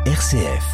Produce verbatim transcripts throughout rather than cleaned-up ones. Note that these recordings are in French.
R C F.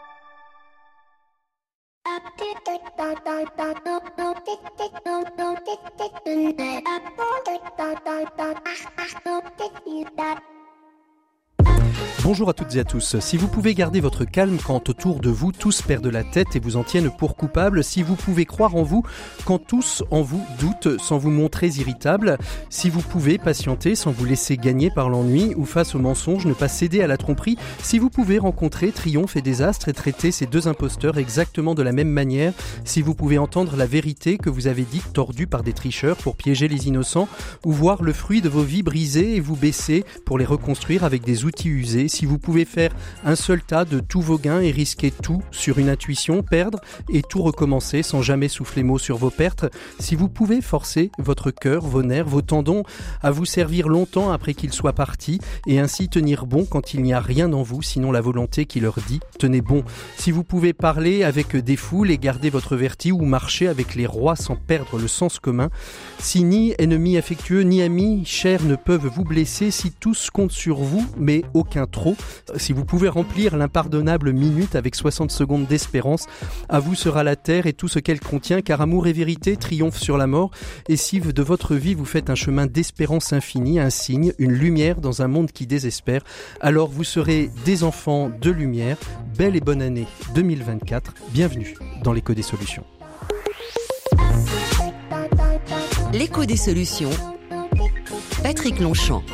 Bonjour à toutes et à tous. Si vous pouvez garder votre calme quand autour de vous tous perdent la tête et vous en tiennent pour coupable, si vous pouvez croire en vous quand tous en vous doutent sans vous montrer irritable, si vous pouvez patienter sans vous laisser gagner par l'ennui ou face au mensonge ne pas céder à la tromperie, si vous pouvez rencontrer triomphe et désastre et traiter ces deux imposteurs exactement de la même manière, si vous pouvez entendre la vérité que vous avez dite tordue par des tricheurs pour piéger les innocents ou voir le fruit de vos vies brisées et vous baisser pour les reconstruire avec des outils usés, si vous pouvez faire un seul tas de tous vos gains et risquer tout sur une intuition, perdre et tout recommencer sans jamais souffler mot sur vos pertes, si vous pouvez forcer votre cœur, vos nerfs, vos tendons à vous servir longtemps après qu'ils soient partis et ainsi tenir bon quand il n'y a rien en vous sinon la volonté qui leur dit « tenez bon », si vous pouvez parler avec des foules et garder votre vertige ou marcher avec les rois sans perdre le sens commun, si ni ennemis affectueux ni amis chers ne peuvent vous blesser, si tous comptent sur vous mais aucun trop, si vous pouvez remplir l'impardonnable minute avec soixante secondes d'espérance, à vous sera la terre et tout ce qu'elle contient, car amour et vérité triomphent sur la mort, et si de votre vie vous faites un chemin d'espérance infinie, un signe, une lumière dans un monde qui désespère, alors vous serez des enfants de lumière. Belle et bonne année deux mille vingt-quatre, bienvenue dans l'écho des solutions. L'écho des solutions, Patrick Longchamp.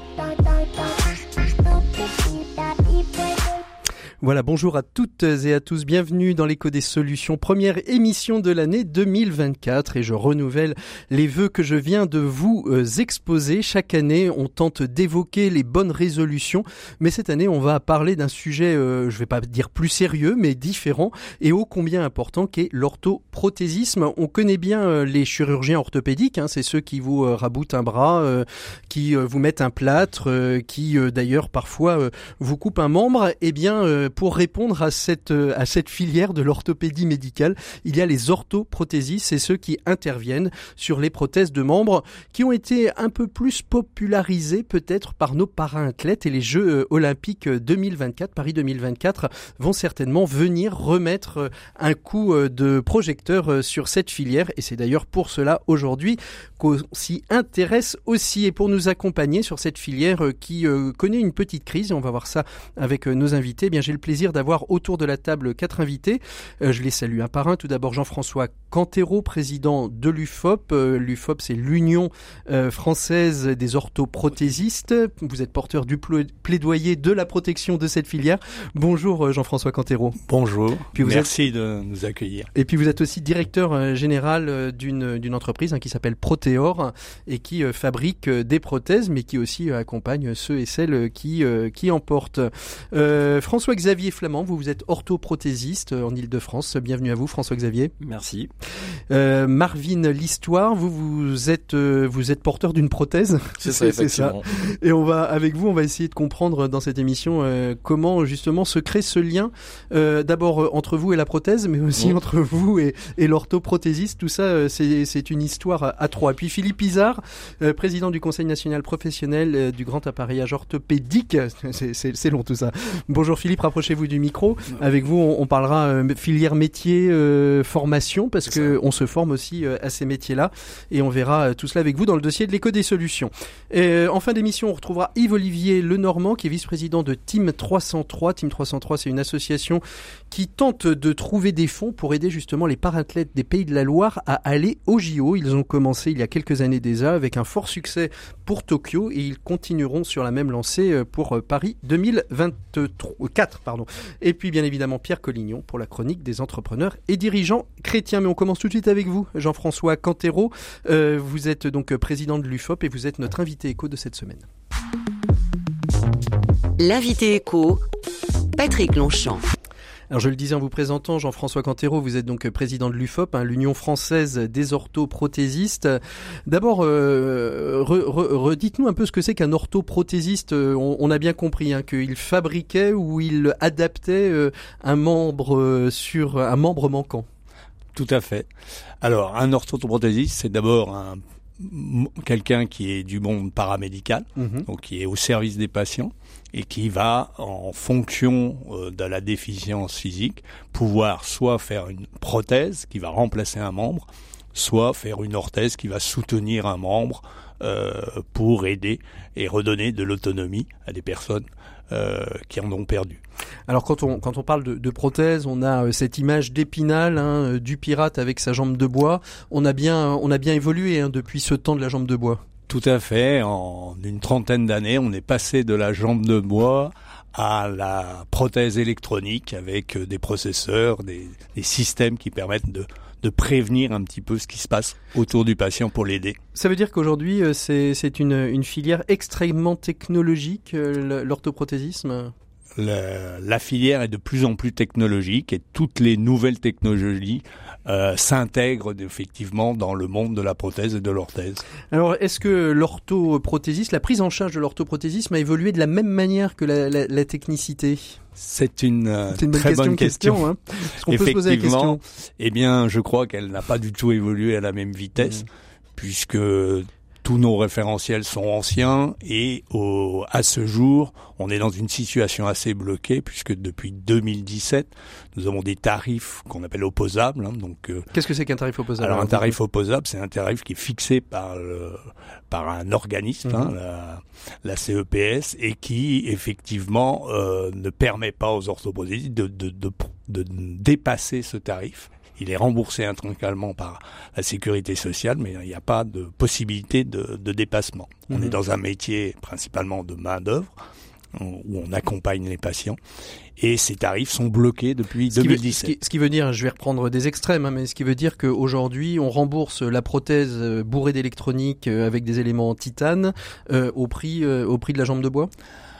Voilà, bonjour à toutes et à tous, bienvenue dans l'écho des solutions, première émission de l'année deux mille vingt-quatre et je renouvelle les vœux que je viens de vous euh, exposer. Chaque année, on tente d'évoquer les bonnes résolutions, mais cette année, on va parler d'un sujet, euh, je vais pas dire plus sérieux, mais différent et ô combien important qu'est l'orthoprothésisme. On connaît bien euh, les chirurgiens orthopédiques, hein, c'est ceux qui vous euh, raboutent un bras, euh, qui euh, vous mettent un plâtre, euh, qui euh, d'ailleurs parfois euh, vous coupent un membre. Eh bien, euh, pour répondre à cette à cette filière de l'orthopédie médicale, il y a les orthoprothésistes, c'est ceux qui interviennent sur les prothèses de membres qui ont été un peu plus popularisés peut-être par nos para-athlètes et les Jeux olympiques deux mille vingt-quatre, Paris deux mille vingt-quatre vont certainement venir remettre un coup de projecteur sur cette filière et c'est d'ailleurs pour cela aujourd'hui qu'on s'y intéresse aussi et pour nous accompagner sur cette filière qui connaît une petite crise et on va voir ça avec nos invités. Eh bien, j'ai le plaisir d'avoir autour de la table quatre invités. Euh, je les salue un par un. Tout d'abord Jean-François Cantero, président de l'U F O P. Euh, L'U F O P, c'est l'Union euh, française des orthoprothésistes. Vous êtes porteur du plaidoyer de la protection de cette filière. Bonjour euh, Jean-François Cantero. Bonjour, puis vous merci êtes... de nous accueillir. Et puis vous êtes aussi directeur euh, général euh, d'une, d'une entreprise hein, qui s'appelle Proteor et qui euh, fabrique euh, des prothèses mais qui aussi euh, accompagne ceux et celles qui, euh, qui en portent. Euh, François-Xavier Flamand, vous, vous êtes orthoprothésiste en Ile-de-France. Bienvenue à vous, François-Xavier. Merci. Euh, Marvin L'Histoire, vous, vous êtes, euh, vous êtes porteur d'une prothèse. C'est ça, c'est ça. Et on va, avec vous, on va essayer de comprendre dans cette émission euh, comment justement se crée ce lien, euh, d'abord euh, entre vous et la prothèse, mais aussi mmh. entre vous et, et l'orthoprothésiste. Tout ça, euh, c'est, c'est une histoire à trois. Et puis Philippe Izard, euh, président du Conseil national professionnel euh, du grand appareillage orthopédique. C'est, c'est, c'est long tout ça. Bonjour Philippe, rapprochez-vous du micro. Avec vous, on, on parlera euh, filière métier, euh, formation, parce c'est que ça. On se forme aussi euh, à ces métiers-là. Et on verra euh, tout cela avec vous dans le dossier de l'écho des solutions. Et, euh, en fin d'émission, on retrouvera Yves-Olivier Lenormand, qui est vice-président de Team trois cent trois. Team trois cent trois, c'est une association qui tente de trouver des fonds pour aider justement les parathlètes des Pays de la Loire à aller au J O. Ils ont commencé il y a quelques années déjà avec un fort succès pour Tokyo et ils continueront sur la même lancée pour Paris deux mille vingt-quatre. Pardon. Et puis bien évidemment Pierre Collignon pour la chronique des entrepreneurs et dirigeants chrétiens. Mais on commence tout de suite avec vous, Jean-François Cantero. Euh, vous êtes donc président de l'U F O P et vous êtes notre invité écho de cette semaine. L'invité écho, Patrick Longchamp. Alors je le disais en vous présentant, Jean-François Cantero, vous êtes donc président de l'U F O P, hein, l'Union française des orthoprothésistes. D'abord, euh, re, re, redites-nous un peu ce que c'est qu'un orthoprothésiste. On, on a bien compris hein, qu'il fabriquait ou il adaptait euh, un membre euh, sur un membre manquant. Tout à fait. Alors, un orthoprothésiste, c'est d'abord un m- quelqu'un qui est du monde paramédical, mmh. donc qui est au service des patients et qui va, en fonction euh, de la déficience physique, pouvoir soit faire une prothèse qui va remplacer un membre, soit faire une orthèse qui va soutenir un membre euh, pour aider et redonner de l'autonomie à des personnes euh, qui en ont perdu. Alors quand on quand on parle de, de prothèse, on a euh, cette image d'Épinal, hein, du pirate avec sa jambe de bois. On a bien on a bien évolué hein, depuis ce temps de la jambe de bois. Tout à fait. En une trentaine d'années, on est passé de la jambe de bois à la prothèse électronique avec des processeurs, des, des systèmes qui permettent de de prévenir un petit peu ce qui se passe autour du patient pour l'aider. Ça veut dire qu'aujourd'hui, c'est, c'est une, une filière extrêmement technologique, l'orthoprothésisme ? La, la filière est de plus en plus technologique et toutes les nouvelles technologies euh, s'intègrent effectivement dans le monde de la prothèse et de l'orthèse. Alors, est-ce que l'orthoprothésisme, la prise en charge de l'orthoprothésisme a évolué de la même manière que la, la, la technicité ? C'est une, euh, C'est une très bonne bonne question. question hein. Est-ce qu'on peut se poser la question ? Eh bien, je crois qu'elle n'a pas du tout évolué à la même vitesse, mmh. puisque tous nos référentiels sont anciens et au, à ce jour, on est dans une situation assez bloquée puisque depuis deux mille dix-sept, nous avons des tarifs qu'on appelle opposables. Hein, donc, euh, qu'est-ce que c'est qu'un tarif opposable ? Alors un tarif opposable, c'est un tarif qui est fixé par le, par un organisme, mmh. hein, la, la C E P S, et qui effectivement euh, ne permet pas aux orthoprothésistes de, de, de, de, de dépasser ce tarif. Il est remboursé intégralement par la sécurité sociale, mais il n'y a pas de possibilité de, de dépassement. Mmh. On est dans un métier principalement de main-d'œuvre, où on accompagne les patients, et ces tarifs sont bloqués depuis ce deux mille dix-sept. Veut, ce, qui, ce qui veut dire, je vais reprendre des extrêmes, hein, mais ce qui veut dire qu'aujourd'hui, on rembourse la prothèse bourrée d'électronique avec des éléments en titane euh, au prix, euh, au prix de la jambe de bois.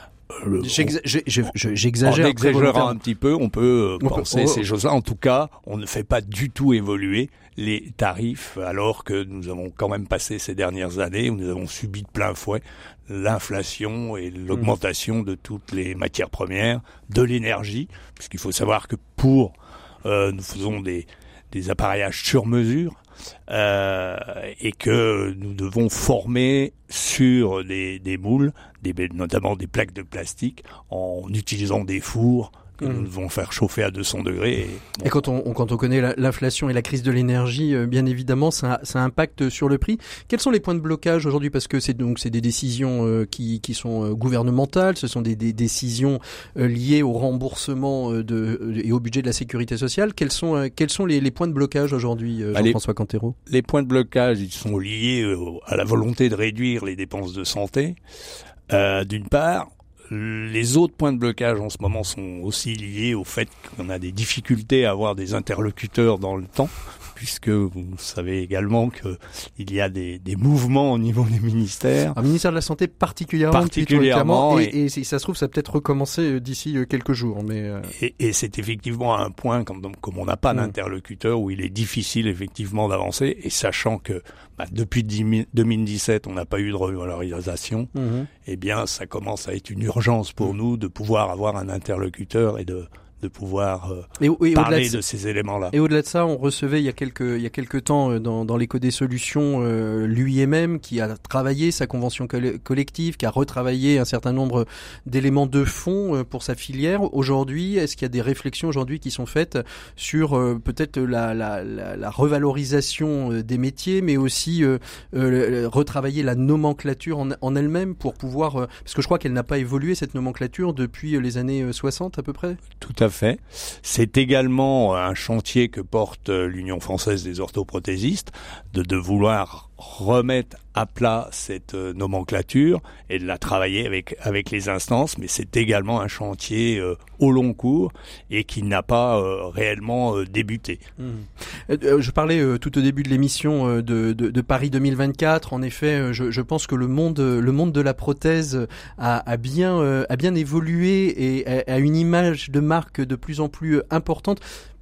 Le, J'exa- je, je, je, j'exagère. En exagérant un petit peu, on peut on penser peut, oh, ces choses-là. En tout cas, on ne fait pas du tout évoluer les tarifs, alors que nous avons quand même passé ces dernières années où nous avons subi de plein fouet l'inflation et l'augmentation mmh. de toutes les matières premières, de l'énergie, puisqu'il faut savoir que pour euh, nous faisons des, des appareillages sur mesure. Euh, et que nous devons former sur des, des moules, des, notamment des plaques de plastique, en utilisant des fours que mmh. nous devons faire chauffer à deux cents degrés. Et, bon. et quand on, quand on connaît la, l'inflation et la crise de l'énergie, euh, bien évidemment, ça, ça impacte sur le prix. Quels sont les points de blocage aujourd'hui ? Parce que c'est donc c'est des décisions euh, qui, qui sont euh, gouvernementales, ce sont des, des décisions euh, liées au remboursement euh, de, euh, et au budget de la sécurité sociale. Quels sont, euh, quels sont les, les points de blocage aujourd'hui, euh, Jean-François Cantero ? Les points de blocage, ils sont liés euh, à la volonté de réduire les dépenses de santé, euh, d'une part. Les autres points de blocage en ce moment sont aussi liés au fait qu'on a des difficultés à avoir des interlocuteurs dans le temps, puisque vous savez également que il y a des, des mouvements au niveau des ministères. Un ministère de la Santé particulièrement, particulièrement et, et, et si ça se trouve, ça va peut-être recommencer d'ici quelques jours. Mais euh... et, et c'est effectivement un point comme, comme on n'a pas mmh. d'interlocuteur où il est difficile effectivement d'avancer, et sachant que bah, depuis deux mille dix-sept on n'a pas eu de revalorisation, mmh. eh bien ça commence à être une urgence pour mmh. nous de pouvoir avoir un interlocuteur et de de pouvoir euh, et, et parler de, de ces éléments-là. Et au-delà de ça, on recevait il y a quelques il y a quelques temps dans dans l'écho des solutions euh, l'U I M M qui a travaillé sa convention coll- collective, qui a retravaillé un certain nombre d'éléments de fond euh, pour sa filière. Aujourd'hui, est-ce qu'il y a des réflexions aujourd'hui qui sont faites sur euh, peut-être la la la, la revalorisation euh, des métiers, mais aussi euh, euh, retravailler la nomenclature en, en elle-même pour pouvoir euh, parce que je crois qu'elle n'a pas évolué cette nomenclature depuis les années soixante à peu près. Tout à fait. C'est également un chantier que porte l'Union française des orthoprothésistes de, de vouloir remettre à plat cette euh, nomenclature et de la travailler avec avec les instances, mais c'est également un chantier euh, au long cours et qui n'a pas euh, réellement euh, débuté. Mmh. Euh, je parlais euh, tout au début de l'émission euh, de, de, de Paris deux mille vingt-quatre. En effet, euh, je, je pense que le monde le monde de la prothèse a, a bien euh, a bien évolué et a, a une image de marque de plus en plus importante.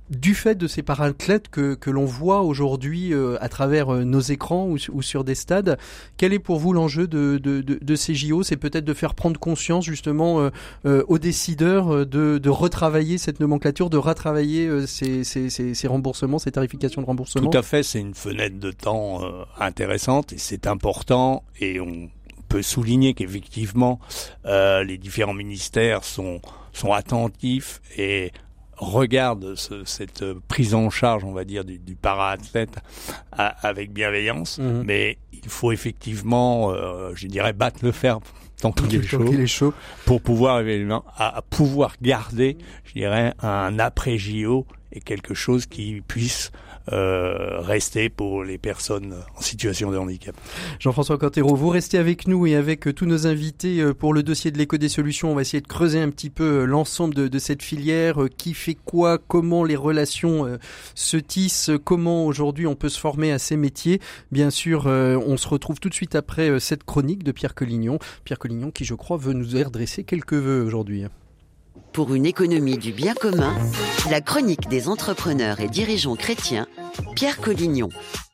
Du fait de ces para-athlètes que, que l'on voit aujourd'hui euh, à travers euh, nos écrans ou, ou sur des stades, quel est pour vous l'enjeu de, de, de, de ces J O ? C'est peut-être de faire prendre conscience justement euh, euh, aux décideurs euh, de, de retravailler cette nomenclature, de retravailler euh, ces, ces, ces, ces remboursements, ces tarifications de remboursement ? Tout à fait, c'est une fenêtre de temps euh, intéressante et c'est important, et on peut souligner qu'effectivement euh, les différents ministères sont, sont attentifs et regarde ce, cette prise en charge, on va dire, du, du para-athlète à, avec bienveillance, mmh. mais il faut effectivement, euh, je dirais, battre le fer tant qu'il est chaud, est chaud, pour pouvoir évidemment à, à pouvoir garder, je dirais, un après J O et quelque chose qui puisse euh, rester pour les personnes en situation de handicap. Jean-François Cantero, vous restez avec nous et avec tous nos invités pour le dossier de l'éco des solutions. On va essayer de creuser un petit peu l'ensemble de, de cette filière, qui fait quoi, comment les relations se tissent, comment aujourd'hui on peut se former à ces métiers. Bien sûr, on se retrouve tout de suite après cette chronique de Pierre Collignon. Pierre Collignon qui, je crois, veut nous adresser quelques vœux aujourd'hui. Pour une économie du bien commun, la chronique des entrepreneurs et dirigeants chrétiens, Pierre Collignon.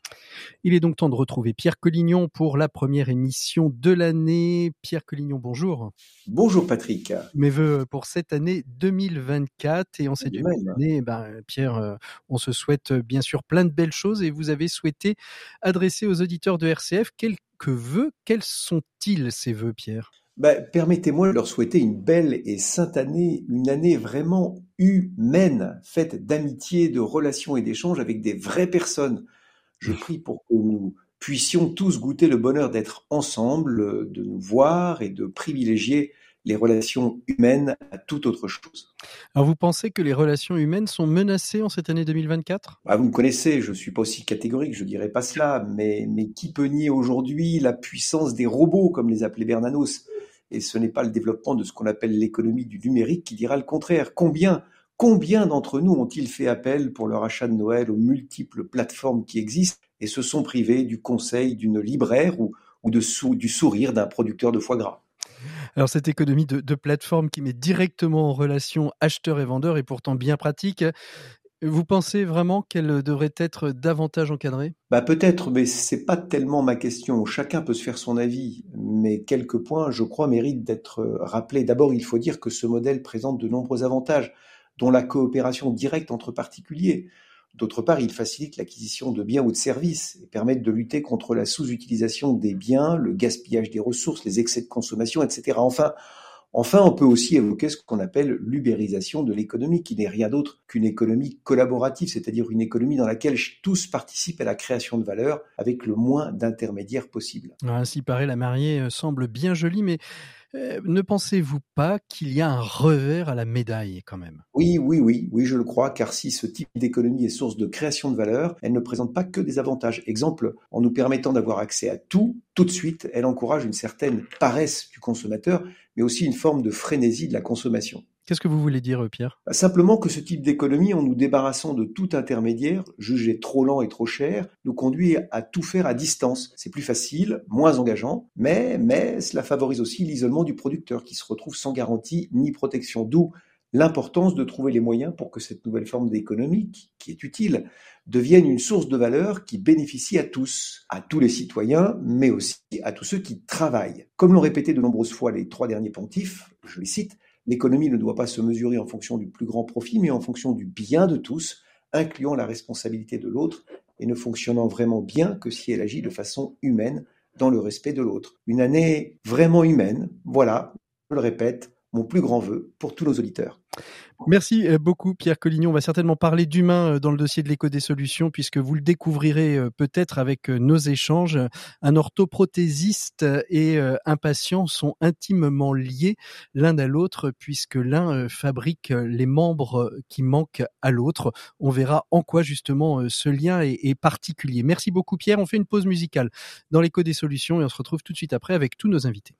Il est donc temps de retrouver Pierre Collignon pour la première émission de l'année. Pierre Collignon, bonjour. Bonjour Patrick. Mes vœux pour cette année deux mille vingt-quatre. Et en cette année, ben, Pierre, on se souhaite bien sûr plein de belles choses et vous avez souhaité adresser aux auditeurs de R C F quelques vœux. Quels sont-ils ces vœux, Pierre ? Ben, permettez-moi de leur souhaiter une belle et sainte année, une année vraiment humaine, faite d'amitié, de relations et d'échanges avec des vraies personnes. Je prie pour que nous puissions tous goûter le bonheur d'être ensemble, de nous voir et de privilégier les relations humaines à toute autre chose. Alors vous pensez que les relations humaines sont menacées en cette année deux mille vingt-quatre ? Ah, vous me connaissez, je ne suis pas aussi catégorique, je ne dirais pas cela, mais, mais qui peut nier aujourd'hui la puissance des robots, comme les appelait Bernanos ? Et ce n'est pas le développement de ce qu'on appelle l'économie du numérique qui dira le contraire. Combien, combien d'entre nous ont-ils fait appel pour leur achat de Noël aux multiples plateformes qui existent et se sont privés du conseil d'une libraire ou, ou de sou, du sourire d'un producteur de foie gras ? Alors cette économie de, de plateforme qui met directement en relation acheteurs et vendeurs est pourtant bien pratique. Vous pensez vraiment qu'elle devrait être davantage encadrée ? Bah peut-être, mais c'est pas tellement ma question. Chacun peut se faire son avis, mais quelques points, je crois, méritent d'être rappelés. D'abord, il faut dire que ce modèle présente de nombreux avantages, dont la coopération directe entre particuliers. D'autre part, il facilite l'acquisition de biens ou de services et permet de lutter contre la sous-utilisation des biens, le gaspillage des ressources, les excès de consommation, et cetera. Enfin, Enfin, on peut aussi évoquer ce qu'on appelle l'ubérisation de l'économie, qui n'est rien d'autre qu'une économie collaborative, c'est-à-dire une économie dans laquelle tous participent à la création de valeur avec le moins d'intermédiaires possible. Ainsi paraît, la mariée semble bien jolie, mais euh, ne pensez-vous pas qu'il y a un revers à la médaille quand même ? Oui, oui, oui, oui, je le crois, car si ce type d'économie est source de création de valeur, elle ne présente pas que des avantages. Exemple, en nous permettant d'avoir accès à tout, tout de suite, elle encourage une certaine paresse du consommateur, mais aussi une forme de frénésie de la consommation. Qu'est-ce que vous voulez dire, Pierre ? Simplement que ce type d'économie, en nous débarrassant de tout intermédiaire, jugé trop lent et trop cher, nous conduit à tout faire à distance. C'est plus facile, moins engageant, mais, mais cela favorise aussi l'isolement du producteur qui se retrouve sans garantie ni protection. D'où l'importance de trouver les moyens pour que cette nouvelle forme d'économie, qui est utile, devienne une source de valeur qui bénéficie à tous, à tous les citoyens, mais aussi à tous ceux qui travaillent. Comme l'ont répété de nombreuses fois les trois derniers pontifes, je les cite, l'économie ne doit pas se mesurer en fonction du plus grand profit, mais en fonction du bien de tous, incluant la responsabilité de l'autre et ne fonctionnant vraiment bien que si elle agit de façon humaine dans le respect de l'autre. Une année vraiment humaine, voilà, je le répète, mon plus grand vœu pour tous nos auditeurs. Merci beaucoup Pierre Collignon. On va certainement parler d'humain dans le dossier de l'éco des solutions puisque vous le découvrirez peut-être avec nos échanges. Un orthoprothésiste et un patient sont intimement liés l'un à l'autre puisque l'un fabrique les membres qui manquent à l'autre. On verra en quoi justement ce lien est, est particulier. Merci beaucoup Pierre. On fait une pause musicale dans l'éco des solutions et on se retrouve tout de suite après avec tous nos invités.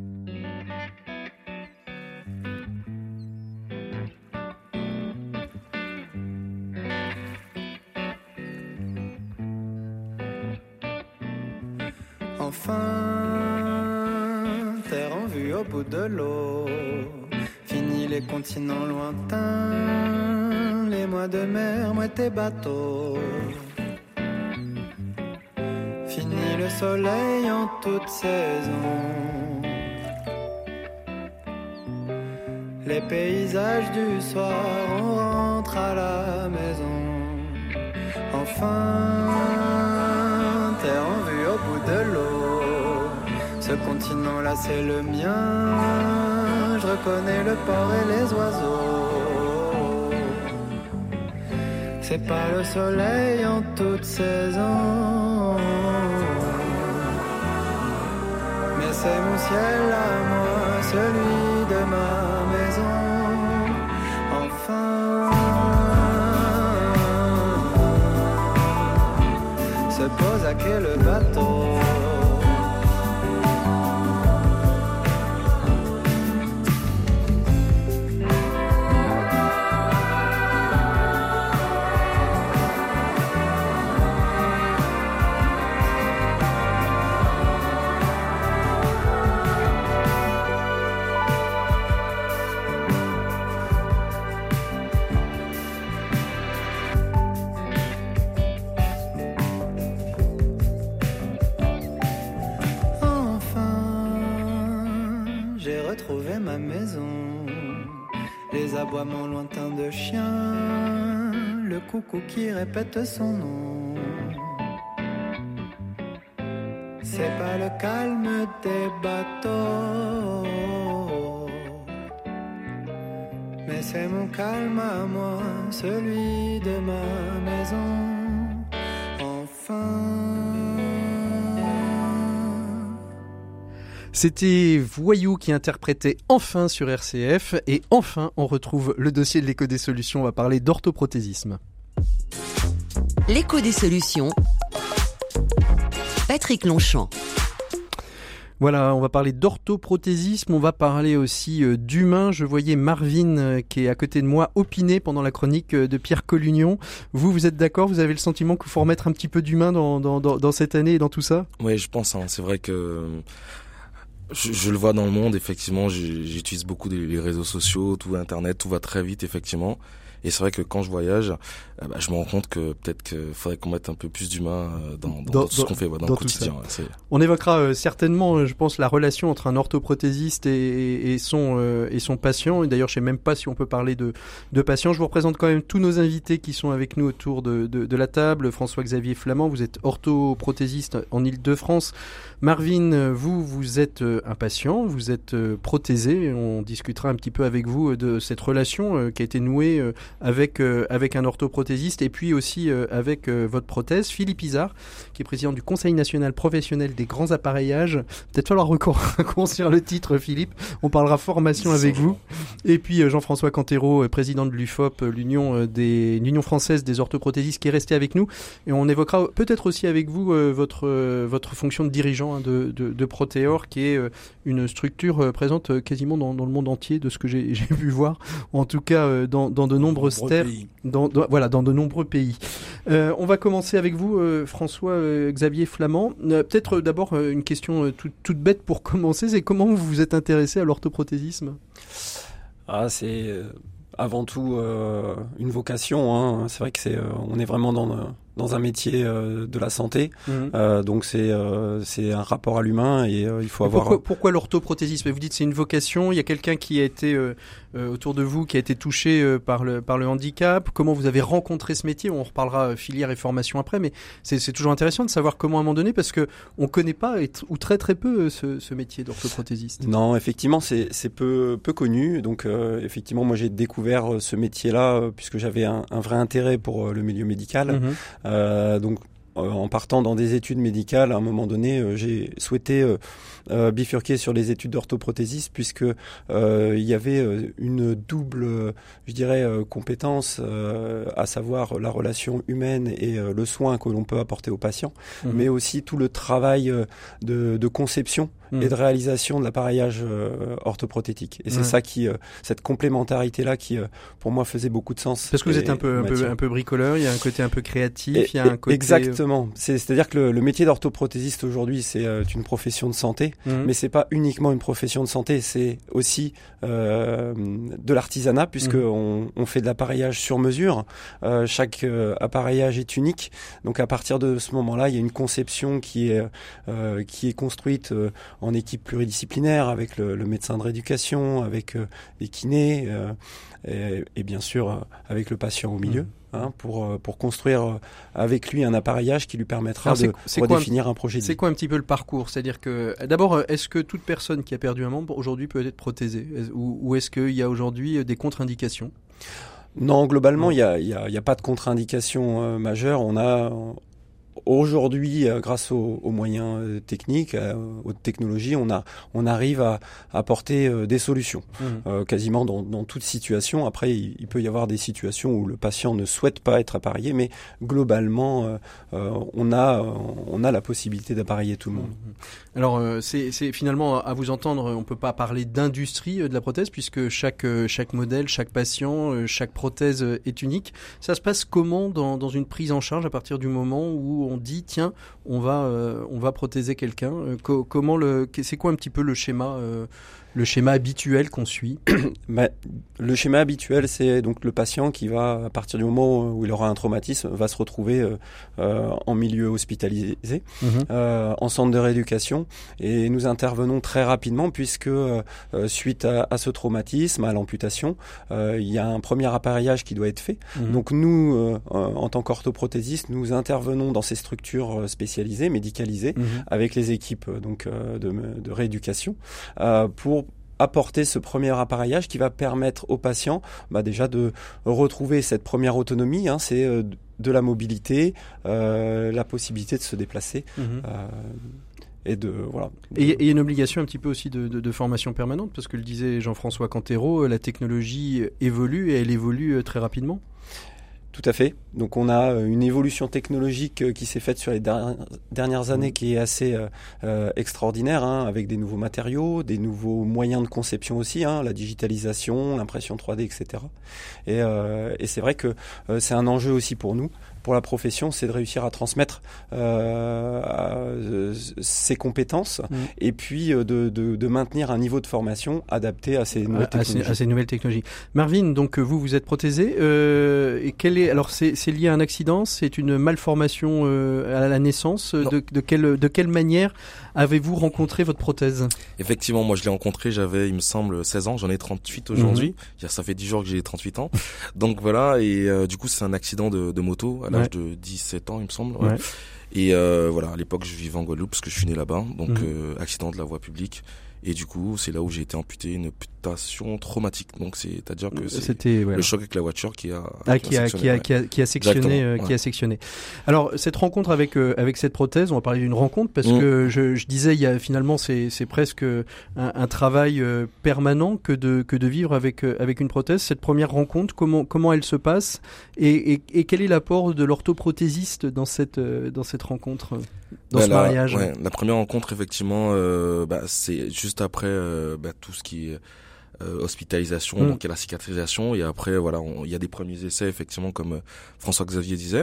Enfin, terre en vue au bout de l'eau, fini les continents lointains, les moi de mer, moi tes bateaux. Fini le soleil en toute saison. Les paysages du soir, on rentre à la maison. Enfin, terre en vue au bout de l'eau. Ce continent-là, c'est le mien. Je reconnais le port et les oiseaux. C'est pas le soleil en toute saison, mais c'est mon ciel à moi, celui de ma maison. Enfin, se pose à quel bateau. Ma maison, les aboiements lointains de chiens, le coucou qui répète son nom. C'est pas le calme des bateaux, mais c'est mon calme à moi, celui de ma maison. Enfin. C'était Voyou qui interprétait Enfin sur R C F. Et enfin, on retrouve le dossier de l'écho des solutions. On va parler d'orthoprothésisme. L'écho des solutions. Patrick Longchamp. Voilà, on va parler d'orthoprothésisme, on va parler aussi euh, d'humain. Je voyais Marvin euh, qui est à côté de moi opiner pendant la chronique euh, de Pierre Collignon. Vous, vous êtes d'accord? Vous avez le sentiment qu'il faut remettre un petit peu d'humain dans, dans, dans, dans cette année et dans tout ça? Oui, je pense. Hein, c'est vrai que je, je le vois dans le monde. Effectivement, j'utilise beaucoup les réseaux sociaux, tout Internet, tout va très vite, effectivement. Et c'est vrai que quand je voyage, euh, bah, je me rends compte que peut-être qu'il faudrait qu'on mette un peu plus d'humain dans, dans, dans, dans tout ce qu'on fait, ouais, dans, dans le quotidien. Ouais, on évoquera euh, certainement, je pense, la relation entre un orthoprothésiste et, et, et, son, euh, et son patient. Et d'ailleurs, je ne sais même pas si on peut parler de, de patient. Je vous représente quand même tous nos invités qui sont avec nous autour de, de, de la table. François-Xavier Flamand, vous êtes orthoprothésiste en Île-de-France. Marvin, vous, vous êtes un patient, vous êtes prothésé. On discutera un petit peu avec vous de cette relation qui a été nouée avec, avec un orthoprothésiste et puis aussi avec votre prothèse. Philippe Izard, qui est président du Conseil national professionnel des grands appareillages. Peut-être falloir reconstruire le titre, Philippe. On parlera formation avec vous. Et puis Jean-François Cantero, président de l'U F O P, l'Union, des, l'Union française des orthoprothésistes, qui est resté avec nous. Et on évoquera peut-être aussi avec vous votre, votre fonction de dirigeant De, de, de Proteor, qui est une structure présente quasiment dans, dans le monde entier, de ce que j'ai, j'ai pu voir, en tout cas dans, dans de nombreuses terres, dans, dans, voilà, dans de nombreux pays. Euh, on va commencer avec vous, euh, François-Xavier euh, Flamand. Euh, peut-être d'abord euh, une question euh, tout, toute bête pour commencer, c'est comment vous vous êtes intéressé à l'orthoprothésisme? Ah, c'est euh, avant tout euh, une vocation. Hein. C'est vrai que c'est, euh, on est vraiment dans le, dans un métier euh, de la santé, mmh. euh, donc c'est euh, c'est un rapport à l'humain et euh, il faut et avoir. Pourquoi, pourquoi l'orthoprothésisme? Vous dites c'est une vocation. Il y a quelqu'un qui a été euh, euh, autour de vous qui a été touché euh, par le par le handicap. Comment vous avez rencontré ce métier? On reparlera filière et formation après, mais c'est c'est toujours intéressant de savoir comment à un moment donné, parce que on connaît pas et, ou très très peu ce, ce métier d'orthoprothésiste. Non, effectivement c'est c'est peu peu connu. Donc euh, effectivement moi j'ai découvert ce métier-là euh, puisque j'avais un, un vrai intérêt pour euh, le milieu médical. Mmh. Euh, donc euh, en partant dans des études médicales, à un moment donné, euh, j'ai souhaité euh, euh, bifurquer sur les études d'orthoprothésiste puisque euh, il y avait euh, une double, euh, je dirais, euh, compétence, euh, à savoir la relation humaine et euh, le soin que l'on peut apporter aux patients, mmh. mais aussi tout le travail euh, de, de conception mmh. et de réalisation de l'appareillage euh, orthoprothétique. Et c'est ouais. ça qui, euh, cette complémentarité-là qui, euh, pour moi, faisait beaucoup de sens. Parce que vous êtes un peu, un peu, un peu bricoleur, il y a un côté un peu créatif, et, il y a un côté... Exactement. C'est, c'est-à-dire que le, le métier d'orthoprothésiste aujourd'hui, c'est euh, une profession de santé, mmh. mais c'est pas uniquement une profession de santé, c'est aussi euh, de l'artisanat, puisque mmh. on, on fait de l'appareillage sur mesure. Euh, chaque euh, appareillage est unique. Donc à partir de ce moment-là, il y a une conception qui est, euh, qui est construite euh, en équipe pluridisciplinaire avec le, le médecin de rééducation, avec euh, les kinés euh, et, et bien sûr euh, avec le patient au milieu. Mmh. Hein, pour, pour construire avec lui un appareillage qui lui permettra Alors, de c'est redéfinir un, un projet de vie. C'est quoi un petit peu le parcours ? C'est-à-dire que, d'abord, est-ce que toute personne qui a perdu un membre aujourd'hui peut être prothésée ? Ou, ou est-ce qu'il y a aujourd'hui des contre-indications ? Non, globalement, il n'y a, y a, y a pas de contre-indication euh, majeure. On a... Aujourd'hui, euh, grâce aux, aux moyens euh, techniques, euh, aux technologies, on, a, on arrive à apporter euh, des solutions, mmh. euh, quasiment dans, dans toute situation. Après, il, il peut y avoir des situations où le patient ne souhaite pas être appareillé, mais globalement, euh, euh, on, a, on a la possibilité d'appareiller tout le monde. Mmh. Alors, euh, c'est, c'est finalement, à vous entendre, on ne peut pas parler d'industrie euh, de la prothèse, puisque chaque, euh, chaque modèle, chaque patient, euh, chaque prothèse euh, est unique. Ça se passe comment dans, dans une prise en charge à partir du moment où on dit tiens, on va euh, on va prothéser quelqu'un. Euh, co- comment le c'est quoi un petit peu le schéma euh, le schéma habituel qu'on suit? bah, le schéma habituel, c'est donc le patient qui va, à partir du moment où il aura un traumatisme, va se retrouver euh, euh, en milieu hospitalisé, mmh. euh, en centre de rééducation, et nous intervenons très rapidement puisque euh, suite à, à ce traumatisme, à l'amputation, euh, il y a un premier appareillage qui doit être fait. Mmh. Donc nous, euh, en tant qu'orthoprothésistes, nous intervenons dans ces structures spécialisées, médicalisées, mmh. avec les équipes donc euh, de, de rééducation euh, pour apporter ce premier appareillage qui va permettre aux patients bah déjà de retrouver cette première autonomie, hein, c'est euh, de la mobilité, euh, la possibilité de se déplacer. Mmh. Euh, Et de voilà. Et il y a une obligation un petit peu aussi de, de, de formation permanente, parce que le disait Jean-François Cantero, la technologie évolue et elle évolue très rapidement. Tout à fait. Donc on a une évolution technologique qui s'est faite sur les dernières années qui est assez euh, extraordinaire, hein, avec des nouveaux matériaux, des nouveaux moyens de conception aussi, hein, la digitalisation, l'impression trois D, et cetera. Et, euh, et c'est vrai que euh, c'est un enjeu aussi pour nous, pour la profession, c'est de réussir à transmettre euh, à, ses compétences mmh. et puis de, de, de maintenir un niveau de formation adapté à ces nouvelles à, technologies. À ces, à ces nouvelles technologies. Marvin, donc vous, vous êtes prothésé. Euh, et quel est, alors c'est, c'est lié à un accident, c'est une malformation euh, à la naissance. De, de, quelle, de quelle manière avez-vous rencontré votre prothèse ? Effectivement, moi je l'ai rencontré, j'avais, il me semble, seize ans, j'en ai trente-huit aujourd'hui. Mmh. Ça fait dix jours que j'ai trente-huit ans. Donc voilà, et euh, du coup c'est un accident de, de moto à l'âge ouais. de dix-sept ans, il me semble. Ouais. Ouais. Et euh, voilà, à l'époque je vivais en Guadeloupe parce que je suis né là-bas, donc mmh. euh, accident de la voie publique. Et du coup, c'est là où j'ai été amputé, une amputation traumatique. Donc, c'est-à-dire que c'est C'était, ouais, le choc avec la voiture qui a ah, qui, a, qui, a, qui, a, qui a sectionné, euh, ouais. qui a sectionné. Alors, cette rencontre avec euh, avec cette prothèse, on va parler d'une rencontre parce mmh. que je, je disais, il y a finalement, c'est c'est presque un, un travail euh, permanent que de que de vivre avec euh, avec une prothèse. Cette première rencontre, comment comment elle se passe et et, et quel est l'apport de l'orthoprothésiste dans cette euh, dans cette rencontre, dans bah, ce la, mariage? Ouais, la première rencontre, effectivement, euh, bah, c'est juste Juste après euh, bah, tout ce qui est euh, hospitalisation, mmh. donc il y a la cicatrisation, et après voilà, il y a des premiers essais effectivement comme euh, François-Xavier disait.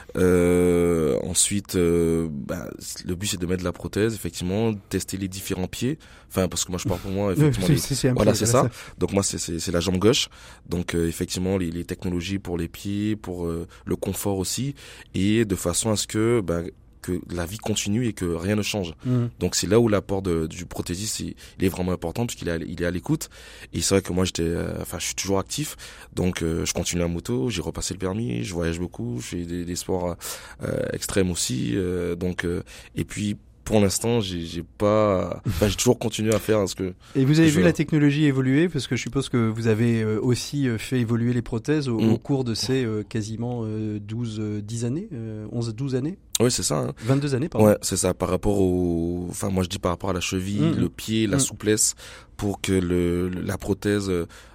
Euh, ensuite, euh, bah, le but c'est de mettre la prothèse, effectivement, tester les différents pieds. Enfin parce que moi je parle pour moi, effectivement. Oui, les... c'est, c'est voilà, peu, c'est ça. ça. Donc moi c'est c'est, c'est la jambe gauche. Donc euh, effectivement les, les technologies pour les pieds, pour euh, le confort aussi, et de façon à ce que bah, que la vie continue et que rien ne change. Mmh. Donc c'est là où l'apport de, du prothésiste il, il est vraiment important puisqu'il est à, il est à l'écoute. Et c'est vrai que moi j'étais, euh, enfin je suis toujours actif, donc euh, je continue la moto, j'ai repassé le permis, je voyage beaucoup, je fais des, des sports euh, extrêmes aussi, euh, donc euh, et puis pour l'instant, j'ai, j'ai pas, enfin, j'ai toujours continué à faire ce que. Et vous avez vu fais. La technologie évoluer, parce que je suppose que vous avez aussi fait évoluer les prothèses au, mmh. au cours de ces euh, quasiment euh, douze, dix années, euh, onze, douze années. Oui, c'est ça. Hein. vingt-deux années, pardon. Ouais, c'est ça. Par rapport au, enfin, moi je dis par rapport à la cheville, mmh. le pied, la mmh. souplesse, pour que le, la prothèse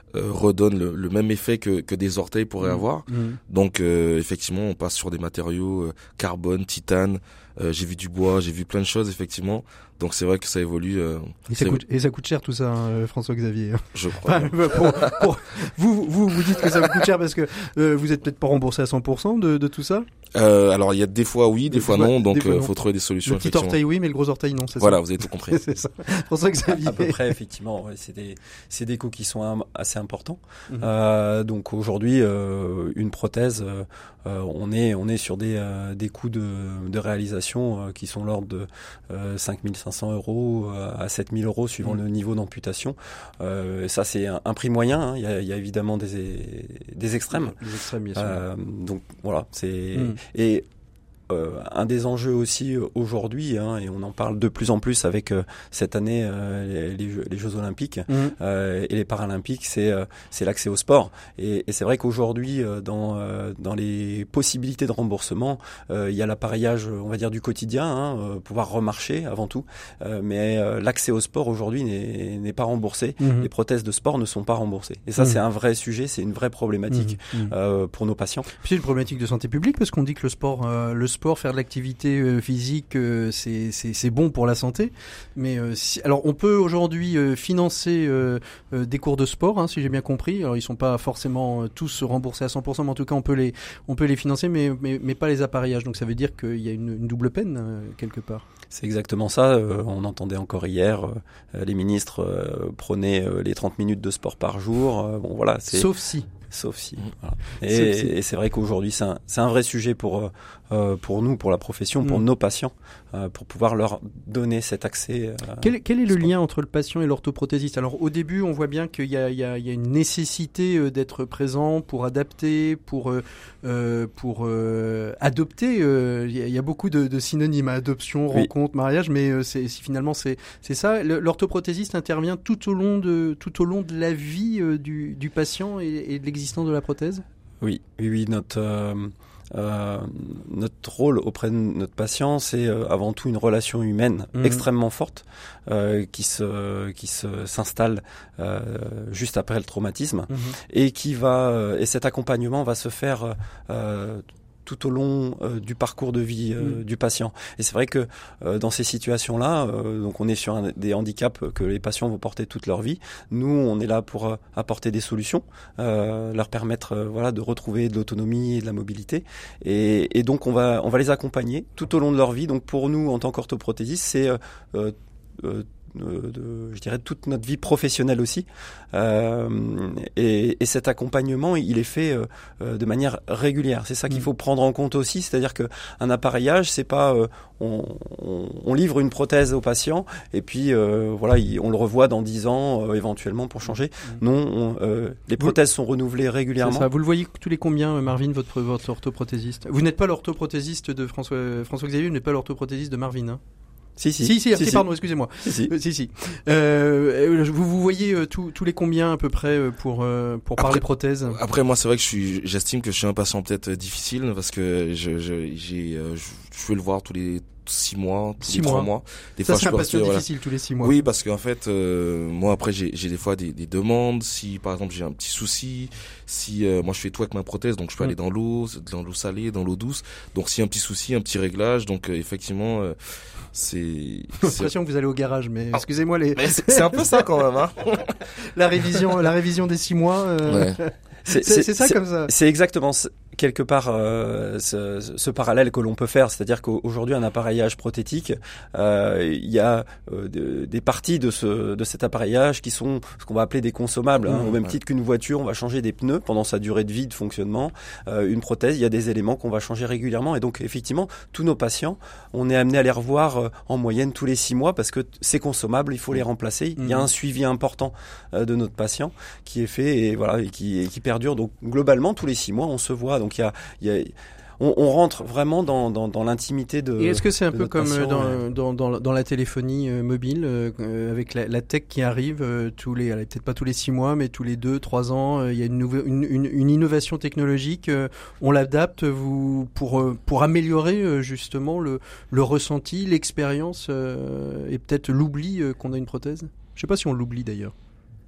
euh, redonnent le, le même effet que, que des orteils pourraient mmh. avoir. Mmh. Donc euh, effectivement, on passe sur des matériaux euh, carbone, titane. Euh, j'ai vu du bois, j'ai vu plein de choses effectivement. Donc c'est vrai que ça évolue. Euh, et, ça coûte, et ça coûte cher tout ça, hein, François-Xavier. Je crois. pour, pour, vous, vous, vous dites que ça vous coûte cher parce que euh, vous êtes peut-être pas remboursé à cent pour cent de, de tout ça. Euh, alors il y a des fois oui, des, des fois, fois non, donc il euh, faut trouver des solutions. Le petit orteil oui, mais le gros orteil non, c'est voilà, ça. Voilà, vous avez tout compris. C'est ça. François-Xavier. À, à peu près, effectivement, ouais, c'est des c'est des coûts qui sont un, assez importants. Mm-hmm. Euh, donc aujourd'hui, euh, une prothèse, euh, on est on est sur des euh, des coûts de de réalisation euh, qui sont l'ordre de euh, cinq mille cinq cents euros à sept mille euros suivant mmh. le niveau d'amputation. Euh, ça c'est un, un prix moyen. Hein. Il, y a, il y a évidemment des des extrêmes. Des extrêmes, bien sûr. Euh, donc voilà, c'est mmh. et Euh, un des enjeux aussi euh, aujourd'hui, hein, et on en parle de plus en plus avec euh, cette année euh, les, les Jeux Olympiques mmh. euh, et les Paralympiques, c'est euh, c'est l'accès au sport. Et, et c'est vrai qu'aujourd'hui, euh, dans euh, dans les possibilités de remboursement, euh, il y a l'appareillage, on va dire du quotidien, hein, euh, pouvoir remarcher avant tout, euh, mais euh, l'accès au sport aujourd'hui n'est n'est pas remboursé. Mmh. Les prothèses de sport ne sont pas remboursées. Et ça, mmh. c'est un vrai sujet, c'est une vraie problématique mmh. euh, pour nos patients. Puis c'est une problématique de santé publique parce qu'on dit que le sport, euh, le sport, faire de l'activité euh, physique, euh, c'est, c'est, c'est bon pour la santé. Mais euh, si, alors on peut aujourd'hui euh, financer euh, euh, des cours de sport, hein, si j'ai bien compris. Alors ils sont pas forcément euh, tous remboursés à cent pour cent, mais en tout cas on peut les, on peut les financer, mais, mais, mais pas les appareillages. Donc ça veut dire qu'il y a une, une double peine euh, quelque part. C'est exactement ça. Euh, on entendait encore hier euh, les ministres euh, prônaient euh, les trente minutes de sport par jour. Euh, bon voilà. C'est... Sauf si. Sauf si. Voilà. Et, Sauf si. Et c'est vrai qu'aujourd'hui, c'est un, c'est un vrai sujet pour euh, pour nous, pour la profession, pour mmh. nos patients, euh, pour pouvoir leur donner cet accès. Euh, quel, quel est le lien entre le patient et l'orthoprothésiste ? Alors au début, on voit bien qu'il y a, il y a, il y a une nécessité euh, d'être présent pour adapter, pour euh, pour euh, adopter. Euh, il, y a, il y a beaucoup de, de synonymes, adoption, oui. rencontre, mariage, mais euh, c'est, c'est finalement c'est c'est ça. L'orthoprothésiste intervient tout au long de tout au long de la vie euh, du du patient et, et de l'existence de la prothèse. Oui, oui, oui, notre euh, euh, notre rôle auprès de notre patient, c'est euh, avant tout une relation humaine mmh. extrêmement forte euh, qui se qui se s'installe euh, juste après le traumatisme mmh. et qui va euh, et cet accompagnement va se faire euh, tout au long euh, du parcours de vie euh, mmh. du patient. Et c'est vrai que euh, dans ces situations-là, euh, donc on est sur un, des handicaps que les patients vont porter toute leur vie. Nous, on est là pour euh, apporter des solutions, euh, leur permettre euh, voilà de retrouver de l'autonomie et de la mobilité. Et, et donc on va on va les accompagner tout au long de leur vie. Donc pour nous, en tant qu'orthoprothésiste, c'est euh, euh, De, de, je dirais toute notre vie professionnelle aussi euh, et, et cet accompagnement il est fait euh, de manière régulière. C'est ça qu'il faut prendre en compte aussi, c'est-à-dire que un appareillage c'est pas euh, on, on, on livre une prothèse au patient et puis euh, voilà il, on le revoit dans dix ans euh, éventuellement pour changer. Non, on, euh, les prothèses sont renouvelées régulièrement. C'est ça. Vous le voyez tous les combien, Marvin, votre votre orthoprothésiste? Vous n'êtes pas l'orthoprothésiste de François François Xavier, vous n'êtes pas l'orthoprothésiste de Marvin, hein? Si, si, si, si, si, si pardon, excusez-moi. Si, si. Euh, si, si. Euh, vous, vous voyez euh, tous tous les combien à peu près pour euh, pour après, parler prothèse? Après, moi, c'est vrai que je suis, j'estime que je suis un patient peut-être difficile parce que je, je, j'ai, euh, je, je veux le voir tous les six mois, tous les trois mois. Des ça, fois, c'est je un patient voilà. difficile tous les six mois. Oui, parce qu'en fait, euh, moi après, j'ai, j'ai des fois des, des demandes. Si par exemple j'ai un petit souci, si euh, moi je fais tout avec ma prothèse, donc je peux mmh. aller dans l'eau, dans l'eau salée, dans l'eau douce. Donc si un petit souci, un petit réglage, donc euh, effectivement. Euh, C'est. J'ai l'impression que vous allez au garage, mais ah. excusez-moi les. Mais c'est, c'est un peu ça quand même, hein. la révision, la révision des six mois. Euh... Ouais. C'est, c'est, c'est ça c'est, comme ça. C'est exactement quelque part euh, ce, ce parallèle que l'on peut faire, c'est-à-dire qu'aujourd'hui un appareillage prothétique, euh, il y a euh, de, des parties de ce de cet appareillage qui sont ce qu'on va appeler des consommables. Hein, mmh, au même ouais. titre qu'une voiture, on va changer des pneus pendant sa durée de vie de fonctionnement. Euh, une prothèse, il y a des éléments qu'on va changer régulièrement, et donc effectivement tous nos patients, on est amené à les revoir euh, en moyenne tous les six mois parce que c'est consommable, il faut les remplacer. Mmh. Il y a un suivi important euh, de notre patient qui est fait et voilà et qui et qui perdure. Donc globalement tous les six mois on se voit. Donc il y a, il y a on, on rentre vraiment dans, dans, dans l'intimité de. Et est-ce que c'est un peu comme patient, dans, ouais. dans, dans, dans la téléphonie euh, mobile, euh, avec la, la tech qui arrive euh, tous les, allez, peut-être pas tous les six mois, mais tous les deux, trois ans, euh, il y a une, nouveau, une, une, une innovation technologique. Euh, on l'adapte vous pour euh, pour améliorer euh, justement le, le ressenti, l'expérience euh, et peut-être l'oubli euh, qu'on a une prothèse. Je sais pas si on l'oublie d'ailleurs.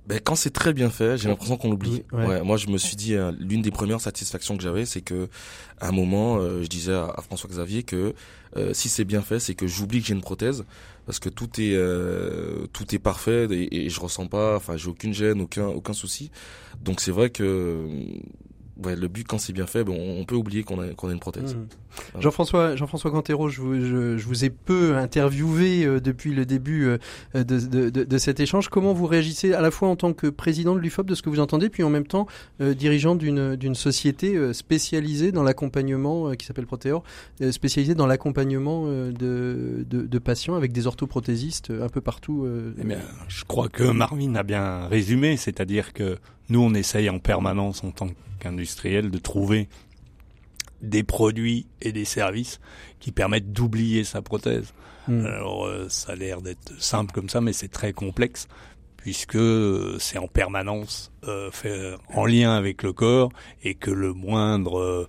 Ben, quand c'est très bien fait, j'ai l'impression qu'on l'oublie. Oui, ouais. Ouais, moi, je me suis dit, euh, l'une des premières satisfactions que j'avais, c'est que, à un moment, euh, je disais à, à François Xavier que euh, si c'est bien fait, c'est que j'oublie que j'ai une prothèse, parce que tout est euh, tout est parfait et, et je ressens pas, enfin, j'ai aucune gêne, aucun aucun souci. Donc c'est vrai que ouais, le but, quand c'est bien fait, bon, on peut oublier qu'on a qu'on a une prothèse. Mmh. Jean-François, Jean-François Cantero, je vous, je, je vous ai peu interviewé euh, depuis le début euh, de, de, de, de cet échange. Comment vous réagissez à la fois en tant que président de l'U F O P, de ce que vous entendez, puis en même temps euh, dirigeant d'une, d'une société euh, spécialisée dans l'accompagnement, euh, qui s'appelle Proteor, euh, spécialisée dans l'accompagnement euh, de, de, de patients avec des orthoprothésistes euh, un peu partout. Euh, eh bien, je crois que Marvin a bien résumé, c'est-à-dire que nous, on essaye en permanence en tant qu'industriel de trouver des produits et des services qui permettent d'oublier sa prothèse. Mmh. Alors, euh, ça a l'air d'être simple comme ça, mais c'est très complexe, puisque c'est en permanence euh, fait en lien avec le corps, et que le moindre euh,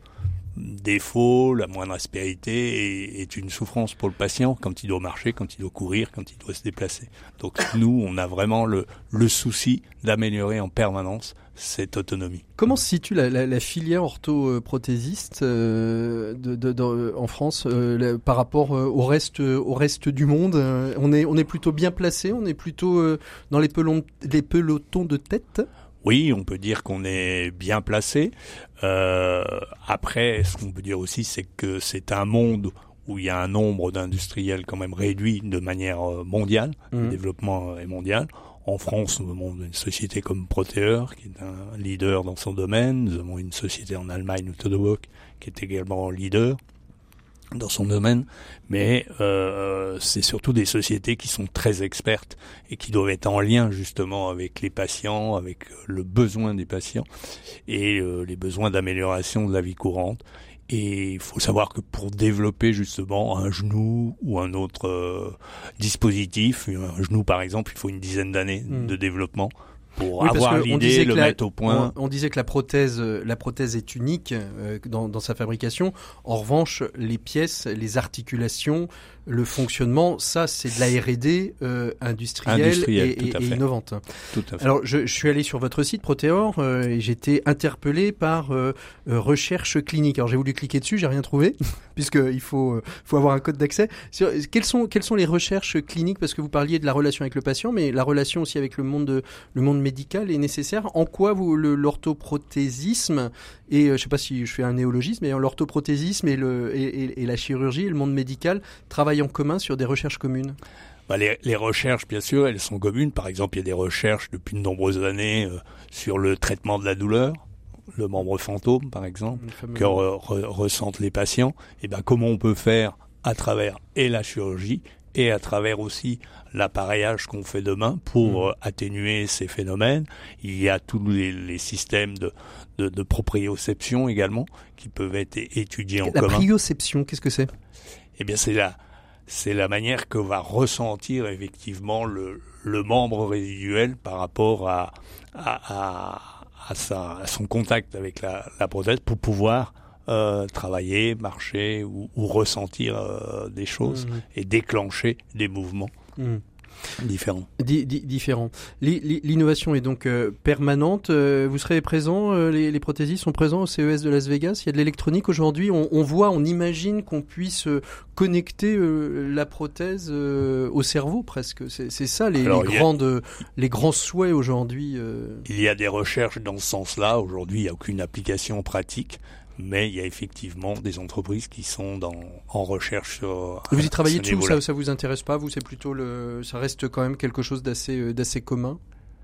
défaut, la moindre aspérité est, est une souffrance pour le patient quand il doit marcher, quand il doit courir, quand il doit se déplacer. Donc nous, on a vraiment le, le souci d'améliorer en permanence cette autonomie. Comment se situe la, la, la filière orthoprothésiste euh, de, de, de, en France euh, la, par rapport euh, au reste, au reste du monde? euh, on est, on est plutôt bien placé, on est plutôt euh, dans les, pelons, les pelotons de tête? Oui, on peut dire qu'on est bien placé. Euh, après, ce qu'on peut dire aussi, c'est que c'est un monde où il y a un nombre d'industriels quand même réduit de manière mondiale. Mmh. Le développement est mondial. En France, nous avons une société comme Proteor, qui est un leader dans son domaine. Nous avons une société en Allemagne, Todowok, qui est également leader dans son domaine. Mais euh, c'est surtout des sociétés qui sont très expertes et qui doivent être en lien justement avec les patients, avec le besoin des patients et euh, les besoins d'amélioration de la vie courante. Et il faut savoir que pour développer justement un genou ou un autre euh, dispositif, un genou par exemple, il faut une dizaine d'années mmh. de développement pour oui, avoir l'idée, le la, mettre au point. On, on disait que la prothèse, la prothèse est unique euh, dans, dans sa fabrication. En revanche, les pièces, les articulations, le fonctionnement, ça, c'est de la R et D euh, industrielle, industrielle et, et, et innovante. Tout à fait. Alors, je, je suis allé sur votre site Proteor euh, et j'étais interpellé par euh, euh, recherche clinique. Alors, j'ai voulu cliquer dessus, j'ai rien trouvé, puisqu'il faut, euh, faut avoir un code d'accès. Sur, quelles sont, quelles sont les recherches cliniques? Parce que vous parliez de la relation avec le patient, mais la relation aussi avec le monde, de, le monde médical est nécessaire. En quoi vous, le, l'orthoprothésisme et, euh, je ne sais pas si je fais un néologisme, mais l'orthoprothésisme et, le, et, et, et la chirurgie et le monde médical travaillent en commun sur des recherches communes? Bah les, les recherches, bien sûr, elles sont communes. Par exemple, il y a des recherches depuis de nombreuses années euh, sur le traitement de la douleur, le membre fantôme, par exemple, que re, re, ressentent les patients. Et ben, comment on peut faire à travers et la chirurgie et à travers aussi l'appareillage qu'on fait demain pour mmh. euh, atténuer ces phénomènes. Il y a tous les, les systèmes de, de, de proprioception également qui peuvent être étudiés en la commun. La proprioception, qu'est-ce que c'est? Eh bien, c'est la, c'est la manière que va ressentir effectivement le, le membre résiduel par rapport à, à, à, à, sa, à son contact avec la, la prothèse pour pouvoir euh, travailler, marcher ou, ou ressentir euh, des choses mmh. et déclencher des mouvements. Mmh. Différent. Di- di- différent. L'innovation est donc euh, permanente. Euh, vous serez présent, euh, les, les prothésistes sont présents au C E S de Las Vegas. Il y a de l'électronique aujourd'hui. On, on voit, on imagine qu'on puisse euh, connecter euh, la prothèse euh, au cerveau presque. C'est, c'est ça les, Alors, les, grandes, a... les grands souhaits aujourd'hui. Euh... Il y a des recherches dans ce sens-là. Aujourd'hui, il n'y a aucune application pratique. Mais il y a effectivement des entreprises qui sont dans, en recherche sur. Vous y travaillez dessus ou ça, ça vous intéresse pas? Vous, c'est plutôt le, ça reste quand même quelque chose d'assez, d'assez commun.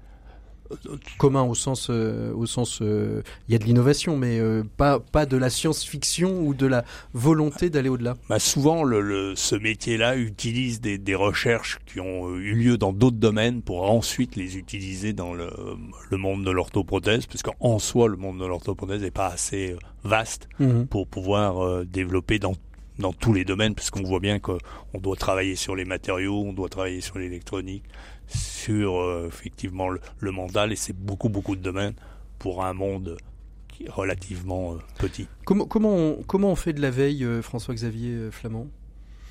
Commun au sens, euh, au sens, euh, il y a de l'innovation, mais euh, pas, pas de la science-fiction ou de la volonté d'aller au-delà. Bah souvent, le, le, ce métier-là utilise des, des recherches qui ont eu lieu dans d'autres domaines pour ensuite les utiliser dans le, le monde de l'orthoprothèse, parce qu'en soi, le monde de l'orthoprothèse n'est pas assez vaste mmh. pour pouvoir euh, développer dans dans tous les domaines, parce qu'on voit bien qu'on doit travailler sur les matériaux, on doit travailler sur l'électronique, sur euh, effectivement le, le mental, et c'est beaucoup beaucoup de domaines pour un monde qui est relativement euh, petit. Comment comment on, comment on fait de la veille, euh, François-Xavier euh, Flamand?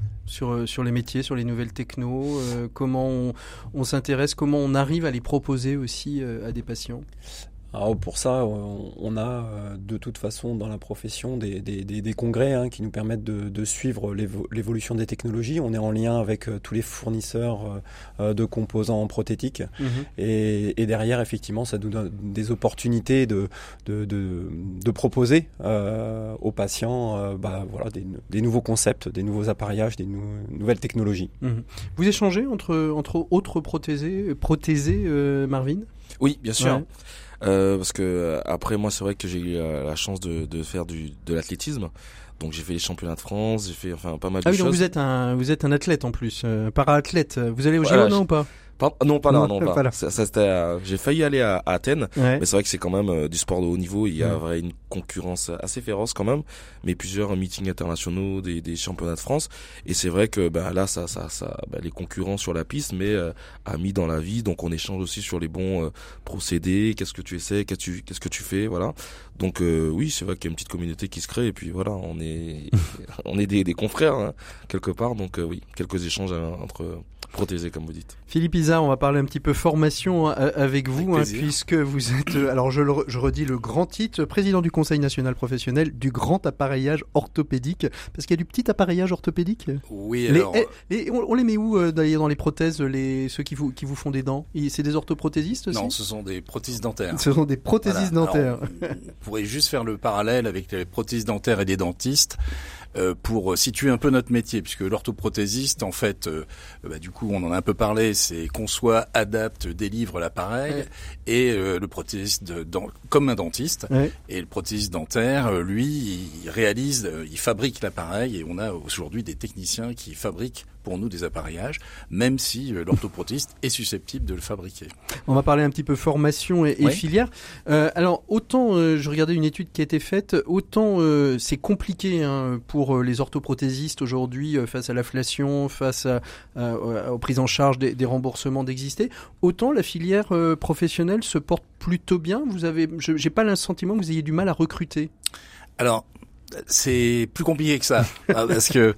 sur sur les métiers, sur les nouvelles technos, euh, comment on, on s'intéresse, comment on arrive à les proposer aussi euh, à des patients? Alors pour ça, on a de toute façon dans la profession des, des, des, des congrès hein, qui nous permettent de, de suivre l'évo- l'évolution des technologies. On est en lien avec tous les fournisseurs de composants prothétiques mmh. et, et derrière, effectivement, ça nous donne des opportunités de, de, de, de proposer euh, aux patients euh, bah, voilà, des, des nouveaux concepts, des nouveaux appareillages, des nou- nouvelles technologies. Mmh. Vous échangez entre, entre autres prothésés, prothésés euh, Marvin? Oui, bien sûr. Ouais. Euh, parce que après moi c'est vrai que j'ai eu euh, la chance de, de faire du de l'athlétisme, donc j'ai fait les championnats de France, j'ai fait enfin pas mal ah de oui, choses. Donc vous êtes un vous êtes un athlète en plus, euh, para-athlète. Vous allez au voilà, G O non ou pas? Pas, non pas là, non, non pas. pas là. Ça, ça c'était, euh, j'ai failli aller à, à Athènes, ouais. mais c'est vrai que c'est quand même euh, du sport de haut niveau. Il y a ouais. vrai, une concurrence assez féroce quand même, mais plusieurs meetings internationaux, des, des championnats de France. Et c'est vrai que bah, là, ça, ça, ça, bah, les concurrents sur la piste, mais euh, amis dans la vie. Donc on échange aussi sur les bons euh, procédés. Qu'est-ce que tu essaies, qu'est-ce que tu, qu'est-ce que tu fais, voilà. Donc euh, oui, c'est vrai qu'il y a une petite communauté qui se crée. Et puis voilà, on est, on est des, des confrères hein, quelque part. Donc euh, oui, quelques échanges euh, entre protégés, comme vous dites. Philippe Izard, on va parler un petit peu formation hein, avec vous, avec hein, puisque vous êtes, alors je, le, je redis le grand titre, président du Conseil national professionnel du grand appareillage orthopédique, parce qu'il y a du petit appareillage orthopédique. Oui, les, alors... Et, et on, on les met où euh, dans les prothèses, les, ceux qui vous, qui vous font des dents? C'est des orthoprothésistes aussi? Non, ce sont des prothèses dentaires. Ce sont des prothésistes voilà. dentaires. Alors, on pourrait juste faire le parallèle avec les prothèses dentaires et des dentistes. Euh, pour situer un peu notre métier, puisque l'orthoprothésiste, en fait, euh, bah, du coup, on en a un peu parlé, c'est conçoit, adapte, délivre l'appareil, ouais. et euh, le prothésiste, de, dans, comme un dentiste, ouais. et le prothésiste dentaire, lui, il réalise, il fabrique l'appareil, et on a aujourd'hui des techniciens qui fabriquent pour nous des appareillages, même si euh, l'orthoprothésiste est susceptible de le fabriquer. On va parler un petit peu formation et, et ouais. filière. Euh, alors, autant, euh, je regardais une étude qui a été faite, autant euh, c'est compliqué hein, pour euh, les orthoprothésistes aujourd'hui, euh, face à l'inflation, face à, à, aux prises en charge des, des remboursements d'exister, autant la filière euh, professionnelle se porte plutôt bien. Vous avez, je, j'ai pas le sentiment que vous ayez du mal à recruter. Alors, c'est plus compliqué que ça, hein, parce que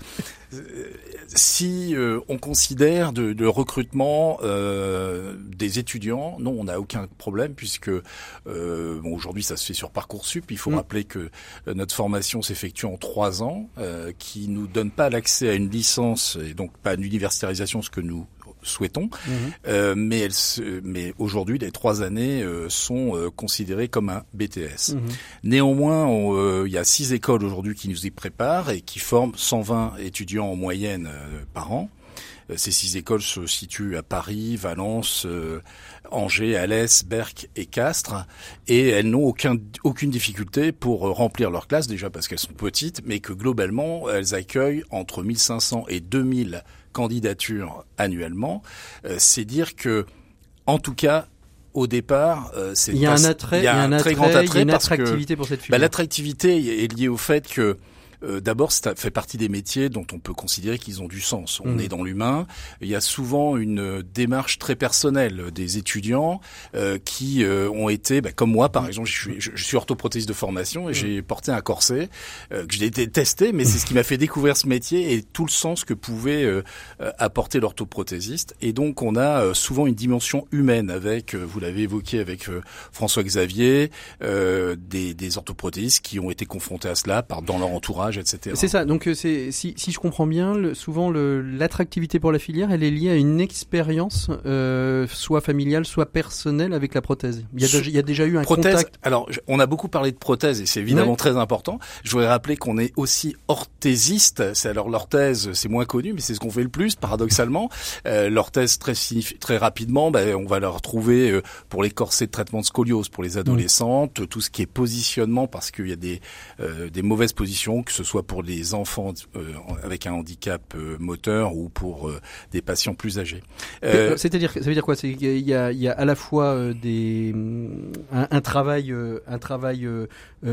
si euh, on considère de, de recrutement euh, des étudiants, non, on n'a aucun problème puisque euh, bon, aujourd'hui ça se fait sur Parcoursup. Il faut mmh. rappeler que euh, notre formation s'effectue en trois ans, euh, qui nous donne pas l'accès à une licence et donc pas à une universitarisation, ce que nous souhaitons, mmh. euh, mais, elle se, mais aujourd'hui les trois années euh, sont euh, considérées comme un B T S. Mmh. Néanmoins, il euh, y a six écoles aujourd'hui qui nous y préparent et qui forment cent vingt étudiants en moyenne euh, par an. Euh, ces six écoles se situent à Paris, Valence, euh, Angers, Alès, Berck et Castres, et elles n'ont aucun, aucune difficulté pour euh, remplir leurs classes, déjà parce qu'elles sont petites, mais que globalement elles accueillent entre mille cinq cents et deux mille candidatures annuellement. Euh, c'est dire que, en tout cas, au départ, euh, c'est il y a un attrait, il y a un, un très attrait, grand attrait, il y a une attractivité que, pour cette filière. Bah, l'attractivité est liée au fait que Euh, d'abord, ça fait partie des métiers dont on peut considérer qu'ils ont du sens. On mmh. est dans l'humain. Il y a souvent une démarche très personnelle des étudiants euh, qui euh, ont été, bah, comme moi par exemple, je suis, je, je suis orthoprothésiste de formation et mmh. j'ai porté un corset euh, que j'ai été testé, mais c'est ce qui m'a fait découvrir ce métier et tout le sens que pouvait euh, apporter l'orthoprothésiste. Et donc, on a euh, souvent une dimension humaine avec, euh, vous l'avez évoqué avec euh, François Xavier, euh, des, des orthoprothésistes qui ont été confrontés à cela par dans leur entourage, et cetera. C'est ça. Donc, c'est, si, si je comprends bien, le, souvent le, l'attractivité pour la filière, elle est liée à une expérience, euh, soit familiale, soit personnelle avec la prothèse. Il y a, de, il y a déjà eu un prothèse, contact. Alors, on a beaucoup parlé de prothèse et c'est évidemment ouais. très important. Je voudrais rappeler qu'on est aussi orthésiste. C'est alors l'orthèse, c'est moins connu, mais c'est ce qu'on fait le plus, paradoxalement. Euh, l'orthèse très très rapidement, ben, on va la retrouver euh, pour les corsets de traitement de scoliose pour les adolescentes, mmh. tout ce qui est positionnement, parce qu'il y a des euh, des mauvaises positions, que ce soit pour les enfants euh, avec un handicap euh, moteur ou pour euh, des patients plus âgés. Euh, C'est-à-dire, ça veut dire quoi? C'est qu'il y a, il y a à la fois euh, des un, un travail, euh, un travail euh,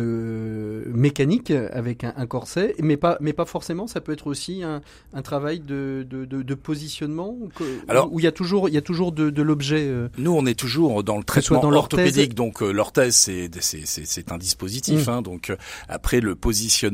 euh, mécanique avec un, un corset, mais pas, mais pas forcément. Ça peut être aussi un, un travail de, de, de, de positionnement. Que, Alors, où il y a toujours, il y a toujours de, de l'objet. Euh, nous, on est toujours dans le traitement dans orthopédique, donc euh, l'orthèse, c'est, c'est, c'est, c'est un dispositif. Mmh. Hein, donc euh, après, le positionnement, il est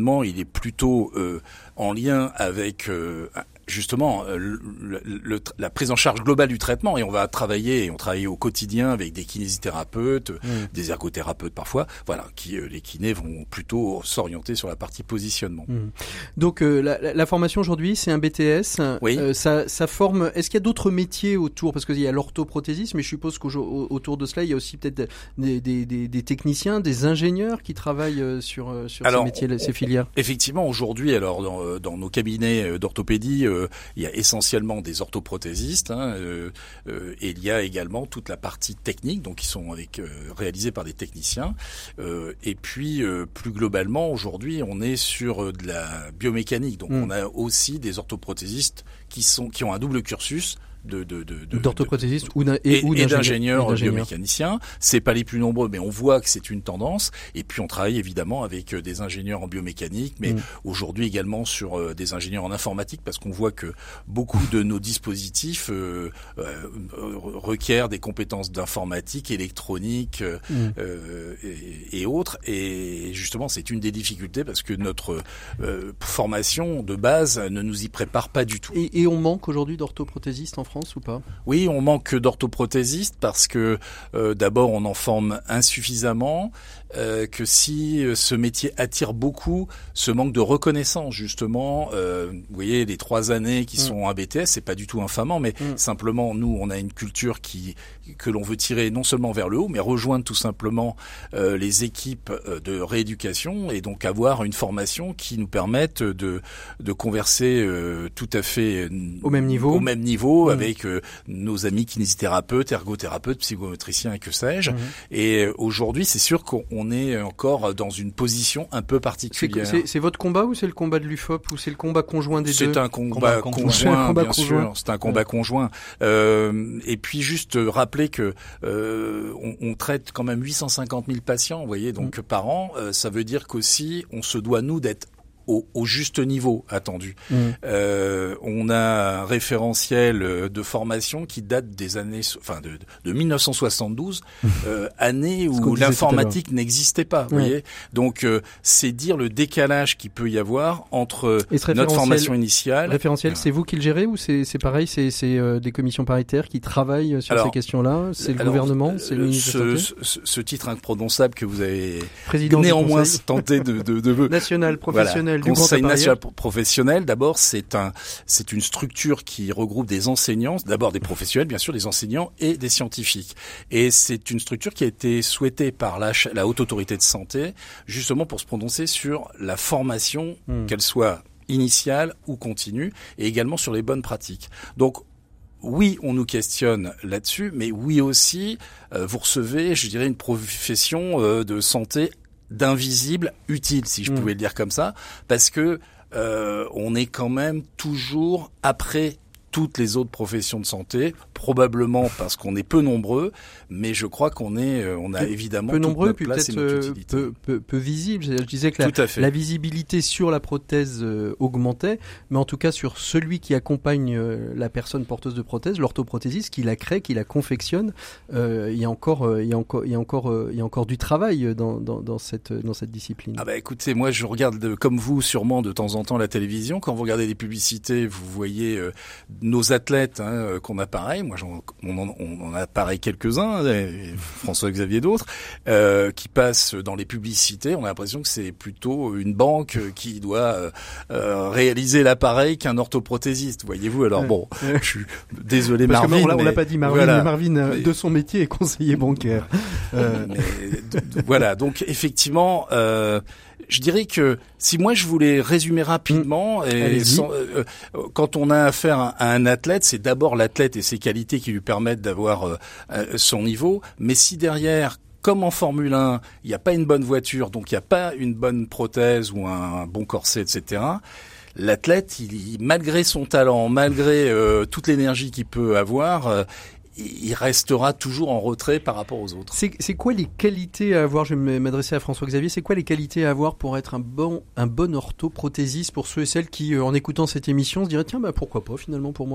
plutôt euh, en lien avec euh, justement le, le, le, la prise en charge globale du traitement, et on va travailler, et on travaille au quotidien avec des kinésithérapeutes, mmh. des ergothérapeutes parfois, voilà, qui euh, les kinés vont plutôt s'orienter sur la partie positionnement. Mmh. Donc euh, la, la formation aujourd'hui, c'est un B T S. Oui. Euh, ça, ça forme. Est-ce qu'il y a d'autres métiers autour, parce qu'il y a l'orthoprothésisme, mais je suppose qu'autour de cela, il y a aussi peut-être des, des, des, des techniciens, des ingénieurs qui travaillent sur sur alors, ces métiers, on, ces filières. Effectivement, aujourd'hui, alors dans, dans nos cabinets d'orthopédie, euh, il y a essentiellement des orthoprothésistes, hein, euh, euh, et il y a également toute la partie technique, donc qui sont avec euh, réalisés par des techniciens. Euh, et puis euh, plus globalement, aujourd'hui, on est sur euh, de la biomécanique, donc mmh. on a aussi des orthoprothésistes qui sont qui ont un double cursus. De, de, de, de, d'orthoprothésistes ou d'un, et, et, ou et d'ingénieurs biomécaniciens. C'est pas les plus nombreux, mais on voit que c'est une tendance. Et puis on travaille évidemment avec des ingénieurs en biomécanique, mais mmh. aujourd'hui également sur euh, des ingénieurs en informatique, parce qu'on voit que beaucoup de nos dispositifs euh, euh, requièrent des compétences d'informatique, électronique mmh. euh, et, et autres. Et justement, c'est une des difficultés, parce que notre euh, formation de base ne nous y prépare pas du tout. Et, et on manque aujourd'hui d'orthoprothésistes en France ou pas ? Oui, on manque d'orthoprothésistes parce que euh, d'abord on en forme insuffisamment, euh, que si euh, ce métier attire beaucoup, ce manque de reconnaissance justement, euh, vous voyez les trois années qui mmh. sont en B T S, c'est pas du tout infamant, mais mmh. simplement nous on a une culture qui que l'on veut tirer non seulement vers le haut, mais rejoindre tout simplement euh, les équipes de rééducation, et donc avoir une formation qui nous permette de de converser euh, tout à fait au même niveau, au même niveau. Mmh. avec euh, nos amis kinésithérapeutes, ergothérapeutes, psychomotriciens et que sais-je. Mmh. Et euh, aujourd'hui, c'est sûr qu'on est encore dans une position un peu particulière. C'est, c'est, c'est votre combat ou c'est le combat de l'U F O P ou c'est le combat conjoint des c'est deux ? Un combat, combat conjoint, conjoint un combat bien conjoint. sûr. C'est un combat ouais. conjoint. Euh, et puis juste rappeler que euh, on, on traite quand même huit cent cinquante mille patients, vous voyez, donc mmh. par an. Euh, ça veut dire qu'aussi, on se doit nous d'être Au, au juste niveau attendu. Mmh. Euh, on a un référentiel de formation qui date des années, enfin de, de mille neuf cent soixante-douze, mmh. euh, année où l'informatique n'existait pas. Vous mmh. voyez, donc euh, c'est dire le décalage qu'il peut y avoir entre notre formation initiale. Le référentiel, euh, c'est vous qui le gérez ou c'est, c'est pareil, c'est, c'est euh, des commissions paritaires qui travaillent sur alors, ces questions-là. C'est le alors, gouvernement, c'est le ministre ce, de ce, ce, ce titre imprononçable que vous avez Président néanmoins tenté de, de, de, de national professionnel. Voilà. Conseil national professionnel, d'abord, c'est un, c'est une structure qui regroupe des enseignants, d'abord des professionnels, bien sûr, des enseignants et des scientifiques. Et c'est une structure qui a été souhaitée par la, la Haute Autorité de Santé, justement pour se prononcer sur la formation, mmh. qu'elle soit initiale ou continue, et également sur les bonnes pratiques. Donc, oui, on nous questionne là-dessus, mais oui aussi, euh, vous recevez, je dirais, une profession euh, de santé d'invisible utile, si je mmh. pouvais le dire comme ça, parce que euh, on est quand même toujours après toutes les autres professions de santé, probablement parce qu'on est peu nombreux, mais je crois qu'on est, on a peu, évidemment peu toute nombreux, notre puis place peut-être et notre utilité. Peu, peu, peu visible. Je disais que la, la visibilité sur la prothèse euh, augmentait, mais en tout cas sur celui qui accompagne euh, la personne porteuse de prothèse, l'orthoprothésiste, qui la crée, qui la confectionne, euh, il y a encore, euh, il y a encore, il y a encore, euh, il y a encore du travail dans, dans, dans cette, dans cette discipline. Ah bah écoutez, moi je regarde de, comme vous sûrement de temps en temps la télévision. Quand vous regardez les publicités, vous voyez euh, nos athlètes. Hein, qu'on a pareil, moi j'en, on, en, on en a pareil quelques-uns, François-Xavier d'autres, euh, qui passent dans les publicités. On a l'impression que c'est plutôt une banque qui doit euh, réaliser l'appareil qu'un orthoprothésiste, voyez-vous. Alors ouais. bon, je suis désolé Parce Marvin. Que, on, l'a, mais, on l'a pas dit Marvin, voilà, mais Marvin mais, de son métier est conseiller bancaire. Euh, mais, de, de, voilà, donc effectivement, euh, je dirais que si moi je voulais résumer rapidement, mmh. et sans, euh, quand on a affaire à un athlète, c'est d'abord l'athlète et ses qualités qui lui permettent d'avoir euh, son niveau. Mais si derrière, comme en Formule un, il n'y a pas une bonne voiture, donc il n'y a pas une bonne prothèse ou un, un bon corset, et cetera, l'athlète, il, malgré son talent, malgré euh, toute l'énergie qu'il peut avoir, euh, il restera toujours en retrait par rapport aux autres. C'est, c'est quoi les qualités à avoir, je vais m'adresser à François-Xavier, c'est quoi les qualités à avoir pour être un bon, un bon orthoprothésiste pour ceux et celles qui, en écoutant cette émission, se diraient tiens, bah pourquoi pas finalement pour moi ?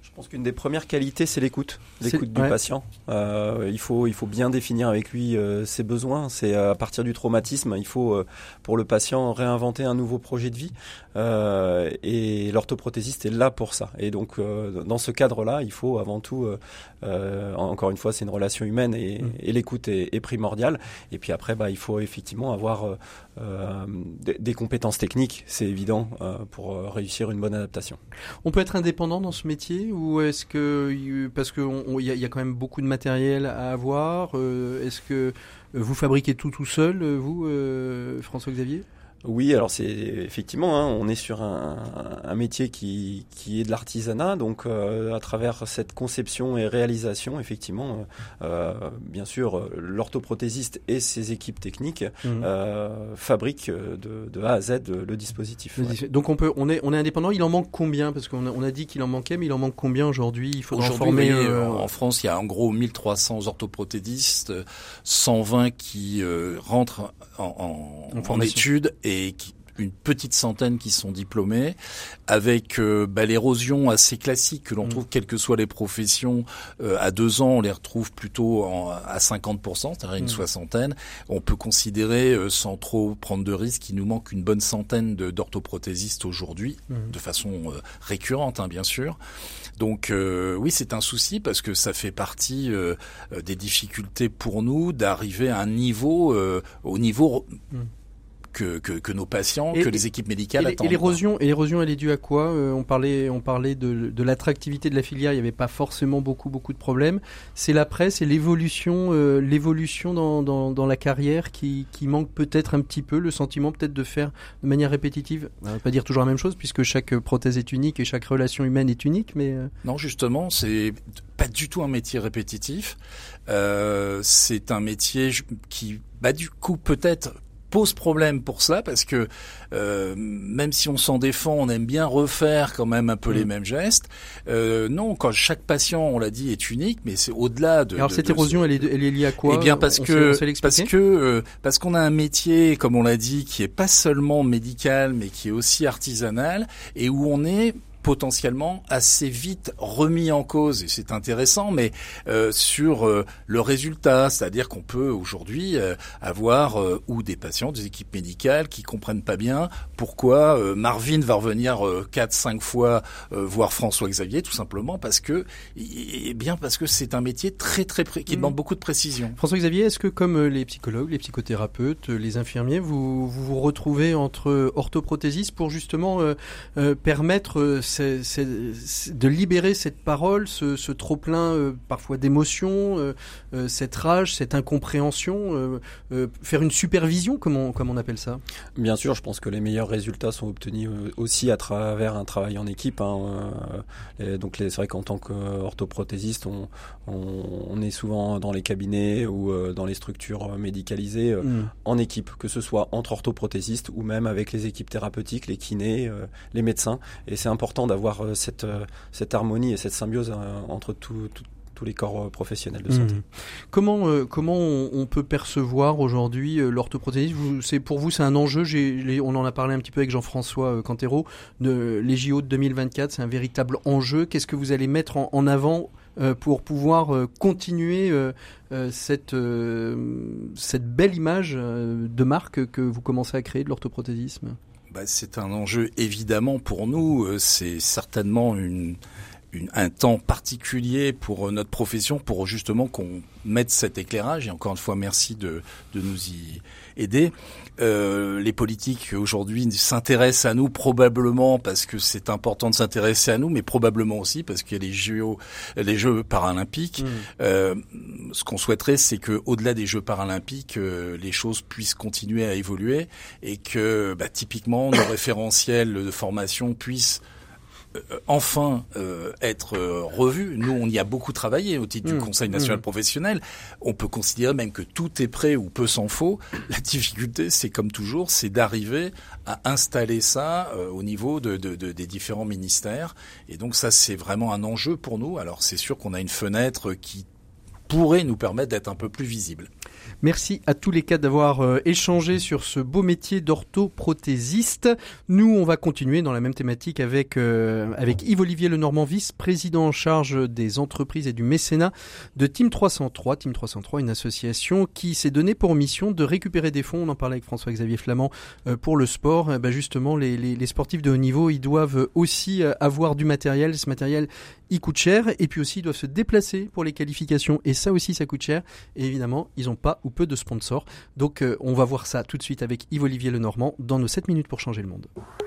Je pense qu'une des premières qualités, c'est l'écoute, l'écoute c'est, du ouais. patient. Euh, il faut, il faut bien définir avec lui euh, ses besoins. C'est à partir du traumatisme, il faut euh, pour le patient réinventer un nouveau projet de vie. Euh, et l'orthoprothésiste est là pour ça. Et donc, euh, dans ce cadre-là, il faut avant tout, euh, euh, encore une fois, c'est une relation humaine et, mmh. et l'écoute est, est primordiale. Et puis après, bah, il faut effectivement avoir euh, euh, des, des compétences techniques, c'est évident, euh, pour euh, réussir une bonne adaptation. On peut être indépendant dans ce métier ou est-ce que, parce qu'il y, y a quand même beaucoup de matériel à avoir, euh, est-ce que vous fabriquez tout tout seul, vous, euh, François-Xavier ? Oui, alors c'est effectivement, hein, on est sur un, un métier qui, qui est de l'artisanat, donc euh, à travers cette conception et réalisation, effectivement, euh, bien sûr, l'orthoprothésiste et ses équipes techniques mmh. euh, fabriquent de, de A à Z le, le dispositif. Le ouais. dis- donc on peut, on est, on est indépendant. Il en manque combien ? Parce qu'on a, on a dit qu'il en manquait, mais il en manque combien aujourd'hui ? Il faudra Aujourd'hui, former. voyez, Euh... en France, il y a en gros mille trois cents orthoprothésistes, cent vingt qui euh, rentrent en, en, en, en études et qui, une petite centaine qui sont diplômés, avec euh, bah, l'érosion assez classique que l'on mmh. trouve quelles que soient les professions. Euh, à deux ans, on les retrouve plutôt en, à cinquante pour cent, c'est-à-dire une mmh. soixantaine. On peut considérer, euh, sans trop prendre de risques, qu'il nous manque une bonne centaine de, d'orthoprothésistes aujourd'hui, mmh. de façon euh, récurrente, hein, bien sûr. Donc euh, oui, c'est un souci parce que ça fait partie euh, des difficultés pour nous d'arriver à un niveau, euh, au niveau mmh. Que, que, que nos patients, et, que les équipes médicales et, attendent. Et l'érosion, et l'érosion, elle est due à quoi ? euh, On parlait, on parlait de, de l'attractivité de la filière. Il n'y avait pas forcément beaucoup, beaucoup de problèmes. C'est l'après, c'est l'évolution, euh, l'évolution dans, dans, dans la carrière qui, qui manque peut-être un petit peu, le sentiment peut-être de faire de manière répétitive. On ne va pas dire toujours la même chose puisque chaque prothèse est unique et chaque relation humaine est unique, mais euh... non, justement, c'est pas du tout un métier répétitif. Euh, c'est un métier qui, bah, du coup, peut-être pose problème pour ça parce que euh, même si on s'en défend, on aime bien refaire quand même un peu mmh. les mêmes gestes. Euh, non, quand chaque patient, on l'a dit, est unique, mais c'est au-delà de. Alors de, cette de, érosion, de, elle est, elle est liée à quoi ? Eh bien parce on que sait, on sait parce que euh, parce qu'on a un métier, comme on l'a dit, qui est pas seulement médical, mais qui est aussi artisanal et où on est potentiellement assez vite remis en cause, et c'est intéressant, mais euh, sur euh, le résultat, c'est-à-dire qu'on peut aujourd'hui euh, avoir euh, ou des patients, des équipes médicales qui comprennent pas bien pourquoi euh, Marvin va revenir euh, quatre, cinq fois euh, voir François-Xavier, tout simplement parce que, et bien parce que c'est un métier très très pré- qui demande mmh. beaucoup de précision. François-Xavier, est-ce que comme les psychologues, les psychothérapeutes, les infirmiers, vous vous, vous retrouvez entre orthoprothésistes pour justement euh, euh, permettre euh, C'est, c'est, c'est de libérer cette parole, ce, ce trop-plein euh, parfois d'émotions, euh, euh, cette rage, cette incompréhension, euh, euh, faire une supervision, comme on, comme on appelle ça ? Bien sûr, je pense que les meilleurs résultats sont obtenus aussi à travers un travail en équipe. Hein. Et donc les, c'est vrai qu'en tant qu'orthoprothésiste, on, on, on est souvent dans les cabinets ou euh, dans les structures médicalisées euh, mmh. en équipe, que ce soit entre orthoprothésistes ou même avec les équipes thérapeutiques, les kinés, euh, les médecins. Et c'est important d'avoir cette, cette harmonie et cette symbiose entre tout, tout, tous les corps professionnels de santé. Mmh. Comment, euh, comment on, on peut percevoir aujourd'hui euh, l'orthoprothésisme ? Vous, c'est, pour vous, c'est un enjeu. J'ai, les, on en a parlé un petit peu avec Jean-François euh, Cantero. De, les J O de deux mille vingt-quatre, c'est un véritable enjeu. Qu'est-ce que vous allez mettre en, en avant euh, pour pouvoir euh, continuer euh, euh, cette, euh, cette belle image euh, de marque que vous commencez à créer de l'orthoprothésisme ? Bah, c'est un enjeu évidemment pour nous, c'est certainement une, une, un temps particulier pour notre profession pour justement qu'on mette cet éclairage et encore une fois merci de, de nous y aider. Euh, les politiques aujourd'hui s'intéressent à nous probablement parce que c'est important de s'intéresser à nous, mais probablement aussi parce qu'il y a les Jeux, les Jeux paralympiques. Mmh. Euh, ce qu'on souhaiterait, c'est que au-delà des Jeux paralympiques, euh, les choses puissent continuer à évoluer et que bah, typiquement nos référentiels de formation puissent Euh, enfin euh, être euh, revu. Nous, on y a beaucoup travaillé au titre mmh, du Conseil national mmh. professionnel. On peut considérer même que tout est prêt ou peu s'en faut. La difficulté, c'est comme toujours, c'est d'arriver à installer ça euh, au niveau de, de, de, des différents ministères. Et donc ça, c'est vraiment un enjeu pour nous. Alors c'est sûr qu'on a une fenêtre qui pourrait nous permettre d'être un peu plus visible. Merci à tous les quatre d'avoir euh, échangé sur ce beau métier d'orthoprothésiste. Nous, on va continuer dans la même thématique avec euh, avec Yves-Olivier Lenormand, vice-président en charge des entreprises et du mécénat de Team trois cent trois. Team trois cent trois, une association qui s'est donnée pour mission de récupérer des fonds. On en parlait avec François-Xavier Flamand euh, pour le sport. Eh ben justement, les, les, les sportifs de haut niveau, ils doivent aussi euh, avoir du matériel. Ce matériel, il coûte cher. Et puis aussi, ils doivent se déplacer pour les qualifications. Et ça aussi, ça coûte cher. Et évidemment, ils n'ont pas ou peu de sponsors. Donc euh, on va voir ça tout de suite avec Yves-Olivier Lenormand dans nos sept minutes pour changer le monde.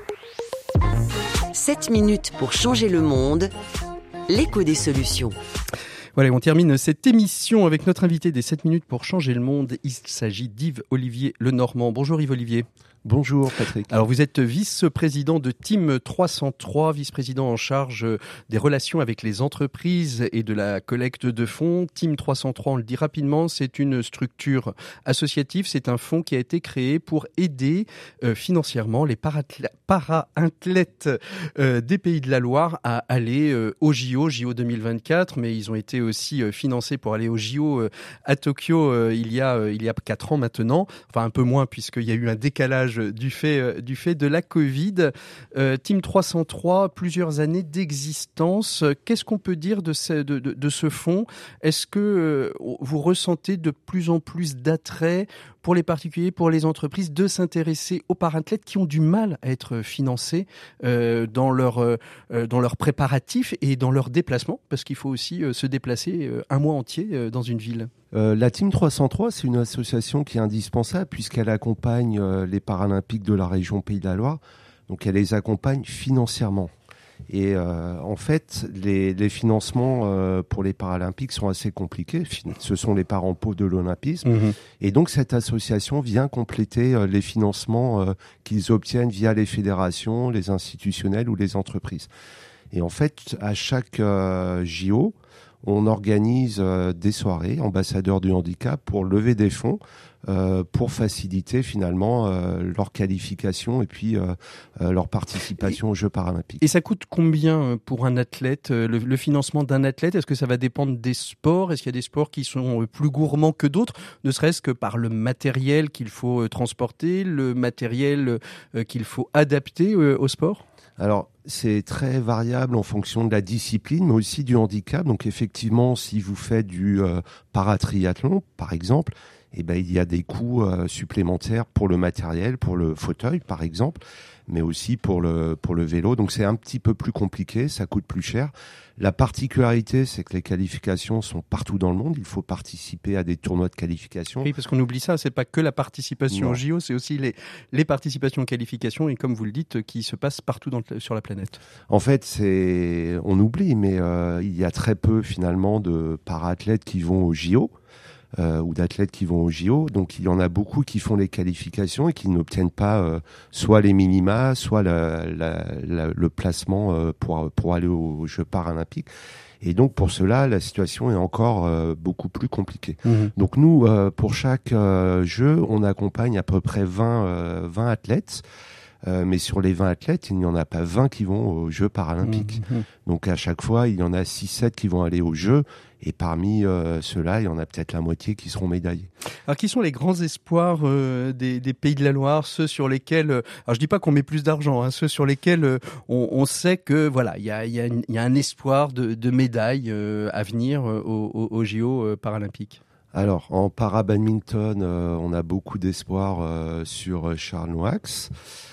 sept minutes pour changer le monde, l'écho des solutions. Voilà, on termine cette émission avec notre invité des sept minutes pour changer le monde. Il s'agit d'Yves-Olivier Lenormand. Bonjour Yves-Olivier. Bonjour Patrick. Alors vous êtes vice-président de Team trois cent trois, vice-président en charge des relations avec les entreprises et de la collecte de fonds. Team trois cent trois, on le dit rapidement, c'est une structure associative, c'est un fonds qui a été créé pour aider euh, financièrement les para-athlètes euh, des Pays de la Loire à aller euh, au J O, J O deux mille vingt-quatre, mais ils ont été aussi euh, financés pour aller au J O euh, à Tokyo euh, il y a euh, il y a quatre ans maintenant, enfin un peu moins puisqu'il y a eu un décalage du fait, du fait de la Covid. Euh, Team trois cent trois, plusieurs années d'existence. Qu'est-ce qu'on peut dire de ce, de, de, de ce fonds ? Est-ce que euh, vous ressentez de plus en plus d'attrait pour les particuliers, pour les entreprises, de s'intéresser aux para-athlètes qui ont du mal à être financés euh, dans leur, euh, dans leurs préparatifs et dans leurs déplacements ? Parce qu'il faut aussi euh, se déplacer euh, un mois entier euh, dans une ville. Euh, la Team trois cent trois, c'est une association qui est indispensable puisqu'elle accompagne euh, les Paralympiques de la région Pays de la Loire. Donc elle les accompagne financièrement. Et euh, en fait, les, les financements euh, pour les Paralympiques sont assez compliqués. Ce sont les parents pauvres de l'Olympisme. Mmh. Et donc cette association vient compléter euh, les financements euh, qu'ils obtiennent via les fédérations, les institutionnels ou les entreprises. Et en fait, à chaque euh, J O, on organise euh, des soirées ambassadeurs du handicap pour lever des fonds euh, pour faciliter finalement euh, leur qualification et puis euh, euh, leur participation et, aux Jeux paralympiques. Et ça coûte combien pour un athlète, le, le financement d'un athlète ? Est-ce que ça va dépendre des sports ? Est-ce qu'il y a des sports qui sont plus gourmands que d'autres, ne serait-ce que par le matériel qu'il faut transporter, le matériel euh, qu'il faut adapter euh, au sport ? Alors, c'est très variable en fonction de la discipline, mais aussi du handicap. Donc, effectivement, si vous faites du euh, paratriathlon, par exemple, eh ben, il y a des coûts euh, supplémentaires pour le matériel, pour le fauteuil, par exemple, mais aussi pour le, pour le vélo. Donc, c'est un petit peu plus compliqué, ça coûte plus cher. La particularité, c'est que les qualifications sont partout dans le monde. Il faut participer à des tournois de qualification. Oui, parce qu'on oublie ça. C'est pas que la participation au J O, c'est aussi les, les participations aux qualifications et, comme vous le dites, qui se passent partout dans, sur la planète. En fait, c'est, on oublie, mais euh, il y a très peu finalement de para-athlètes qui vont au J O. Euh, ou d'athlètes qui vont au J O. Donc, il y en a beaucoup qui font les qualifications et qui n'obtiennent pas euh, soit les minima, soit la, la, la, le placement euh, pour, pour aller aux Jeux paralympiques. Et donc, pour cela, la situation est encore euh, beaucoup plus compliquée. Mmh. Donc, nous, euh, pour chaque euh, jeu, on accompagne à peu près vingt, euh, vingt athlètes. Euh, mais sur les vingt athlètes, il n'y en a pas vingt qui vont aux Jeux paralympiques. Mmh. Donc, à chaque fois, il y en a six sept qui vont aller aux Jeux. Et parmi euh, ceux-là, il y en a peut-être la moitié qui seront médaillés. Alors, qui sont les grands espoirs euh, des, des Pays de la Loire, ceux sur lesquels, euh, alors je dis pas qu'on met plus d'argent, hein, ceux sur lesquels euh, on, on sait que voilà, il y a, y, a y a un espoir de, de médailles euh, à venir euh, au, au J O euh, paralympiques. Alors, en para-badminton, euh, on a beaucoup d'espoir euh, sur Charles Noax.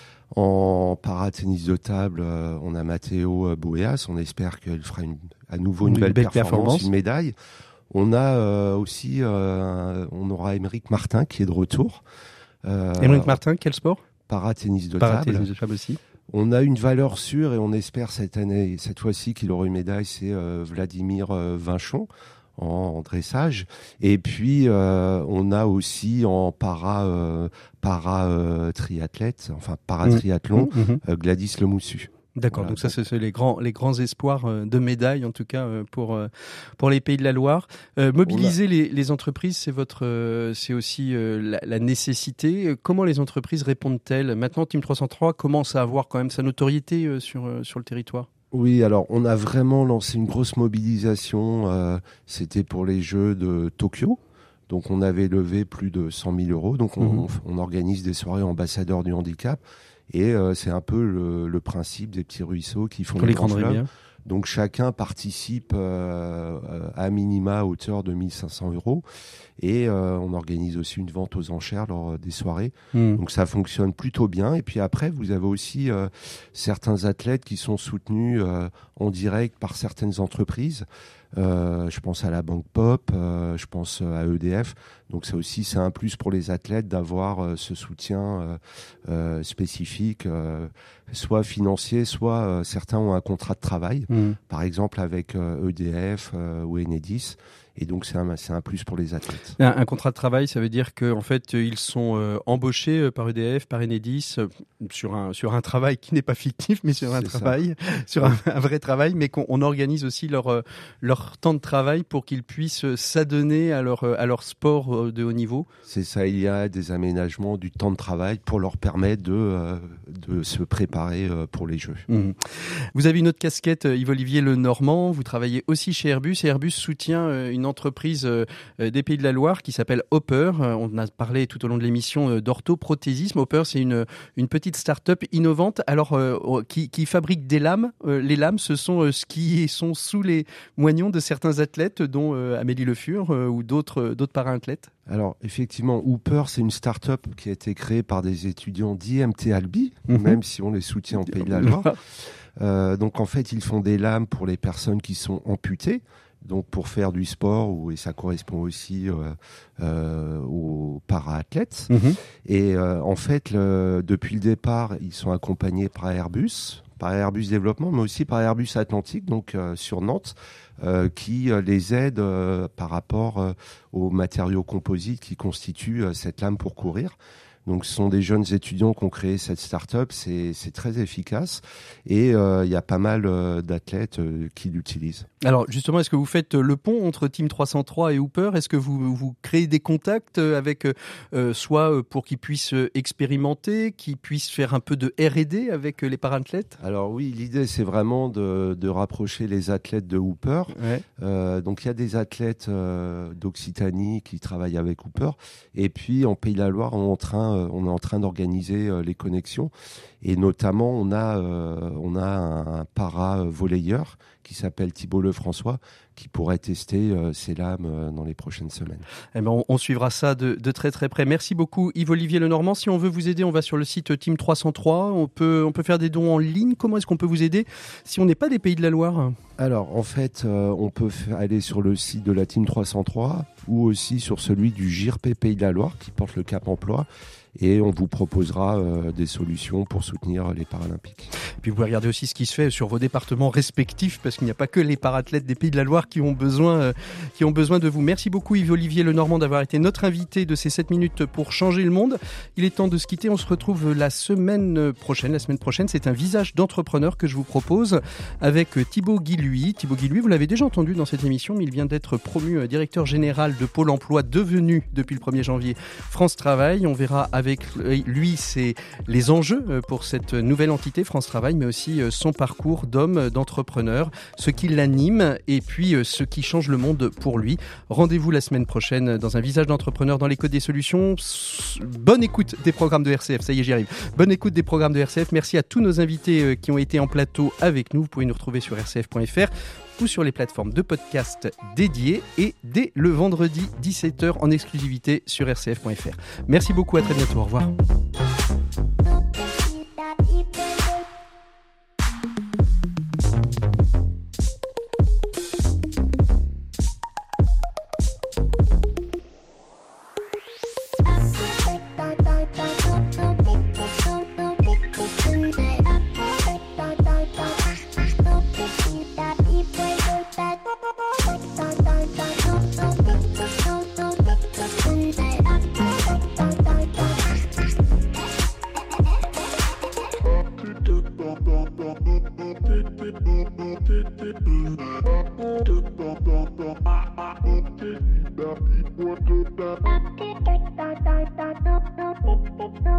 En para-tennis de table, euh, on a Matteo Boeas. On espère qu'il fera une, à nouveau une, une belle, belle performance, performance, une médaille. On a euh, aussi, euh, on aura Émeric Martin qui est de retour. Euh, Émeric Martin, quel sport ? Para-tennis de para table. Para-tennis de table aussi. On a une valeur sûre et on espère cette année, cette fois-ci qu'il aura une médaille, c'est euh, Vladimir euh, Vinchon. En, en dressage. Et puis, euh, on a aussi en para, euh, para euh, triathlète, enfin para-triathlon, mmh, mmh. euh, Gladys Lemoussu. D'accord, voilà, donc ça, c'est les grands, les grands espoirs de médailles, en tout cas, pour, pour les Pays de la Loire. Euh, mobiliser a... les, les entreprises, c'est, votre, c'est aussi la, la nécessité. Comment les entreprises répondent-elles ? Maintenant, Team trois cent trois commence à avoir quand même sa notoriété sur, sur le territoire. Oui, alors on a vraiment lancé une grosse mobilisation. Euh, c'était pour les Jeux de Tokyo, Donc on avait levé plus de cent mille euros. Donc on, Mmh. on, on organise des soirées ambassadeurs du handicap. Et euh, c'est un peu le, le principe des petits ruisseaux qui font Pour les grands grandes fleuves. rivières. Donc chacun participe euh, à minima à hauteur de mille cinq cents euros. Et euh, on organise aussi une vente aux enchères lors des soirées. Mmh. Donc ça fonctionne plutôt bien. Et puis après, vous avez aussi euh, certains athlètes qui sont soutenus euh, en direct par certaines entreprises. Euh, je pense à la Banque Pop, euh, je pense à E D F. Donc ça aussi, c'est un plus pour les athlètes d'avoir euh, ce soutien euh, euh, spécifique, euh, soit financier, soit euh, certains ont un contrat de travail, Mmh. par exemple avec euh, E D F euh, ou Enedis. Et donc c'est un, c'est un plus pour les athlètes. Un, un contrat de travail, ça veut dire qu'en fait, ils sont euh, embauchés euh, par E D F, par Enedis, euh, sur, un, sur un travail qui n'est pas fictif, mais sur un C'est travail, sur un, un vrai travail, mais qu'on on organise aussi leur, euh, leur temps de travail pour qu'ils puissent euh, s'adonner à leur, euh, à leur sport euh, de haut niveau. C'est ça, il y a des aménagements du temps de travail pour leur permettre de, euh, de se préparer euh, pour les Jeux. Mmh. Vous avez une autre casquette, euh, Yves-Olivier Lenormand, vous travaillez aussi chez Airbus, et Airbus soutient euh, une entreprise euh, des Pays de la Loire qui s'appelle Hopper. Euh, on a parlé tout au long de l'émission euh, d'orthoprothésisme. Hopper, c'est une, une petite start-up innovante alors, euh, qui, qui fabrique des lames. Euh, les lames, ce sont euh, ce qui sont sous les moignons de certains athlètes, dont euh, Amélie Le Fur euh, ou d'autres, euh, d'autres para-athlètes. Alors effectivement, Hooper, c'est une start-up qui a été créée par des étudiants d'I M T Albi, Mhm. même si on les soutient en Pays de la Loire. Euh, donc en fait, ils font des lames pour les personnes qui sont amputées, donc pour faire du sport, ou, et ça correspond aussi euh, euh, aux para-athlètes. Mmh. Et euh, en fait, le, depuis le départ, ils sont accompagnés par Airbus, par Airbus Développement, mais aussi par Airbus Atlantique, donc euh, sur Nantes, euh, qui euh, les aide euh, par rapport euh, aux matériaux composites qui constituent euh, cette lame pour courir. Donc, ce sont des jeunes étudiants qui ont créé cette start-up. C'est, c'est très efficace et euh, il y a pas mal euh, d'athlètes euh, qui l'utilisent. Alors justement, est-ce que vous faites le pont entre Team trois cent trois et Hooper ? Est-ce que vous, vous créez des contacts avec euh, soit pour qu'ils puissent expérimenter, qu'ils puissent faire un peu de R et D avec les para-athlètes ? Alors oui, l'idée c'est vraiment de, de rapprocher les athlètes de Hooper. Ouais. Euh, donc il y a des athlètes euh, d'Occitanie qui travaillent avec Hooper. Et puis en Pays de la Loire, on est en train, euh, on est en train d'organiser euh, les connexions. Et notamment, on a, euh, on a un, un para-volleyeur qui s'appelle Thibault Lefrançois, qui pourrait tester euh, ses lames euh, dans les prochaines semaines. Eh ben, on, on suivra ça de, de très très près. Merci beaucoup Yves-Olivier Lenormand. Si on veut vous aider, on va sur le site Team trois cent trois. On peut, on peut faire des dons en ligne. Comment est-ce qu'on peut vous aider si on n'est pas des Pays de la Loire ? Alors, en fait, euh, on peut f- aller sur le site de la Team trois cent trois ou aussi sur celui du G I R P Pays de la Loire qui porte le Cap Emploi. Et on vous proposera euh, des solutions pour soutenir les Paralympiques. Puis vous pouvez regarder aussi ce qui se fait sur vos départements respectifs, parce qu'il n'y a pas que les para-athlètes des Pays de la Loire qui ont besoin, euh, qui ont besoin de vous. Merci beaucoup Yves-Olivier Lenormand d'avoir été notre invité de ces sept minutes pour changer le monde. Il est temps de se quitter. On se retrouve la semaine prochaine. La semaine prochaine, c'est un visage d'entrepreneur que je vous propose avec Thibaut Guilhuy. Thibaut Guilhuy, vous l'avez déjà entendu dans cette émission, mais il vient d'être promu directeur général de Pôle emploi, devenu depuis le premier janvier France Travail. On verra avec lui, c'est les enjeux pour cette nouvelle entité France Travail, mais aussi son parcours d'homme, d'entrepreneur, ce qui l'anime et puis ce qui change le monde pour lui. Rendez-vous la semaine prochaine dans un visage d'entrepreneur dans les codes des solutions. Bonne écoute des programmes de R C F, ça y est, j'y arrive. Bonne écoute des programmes de R C F. Merci à tous nos invités qui ont été en plateau avec nous. Vous pouvez nous retrouver sur r c f point f r ou sur les plateformes de podcast dédiées et dès le vendredi dix-sept heures en exclusivité sur r c f point f r. Merci beaucoup, à très bientôt, au revoir. What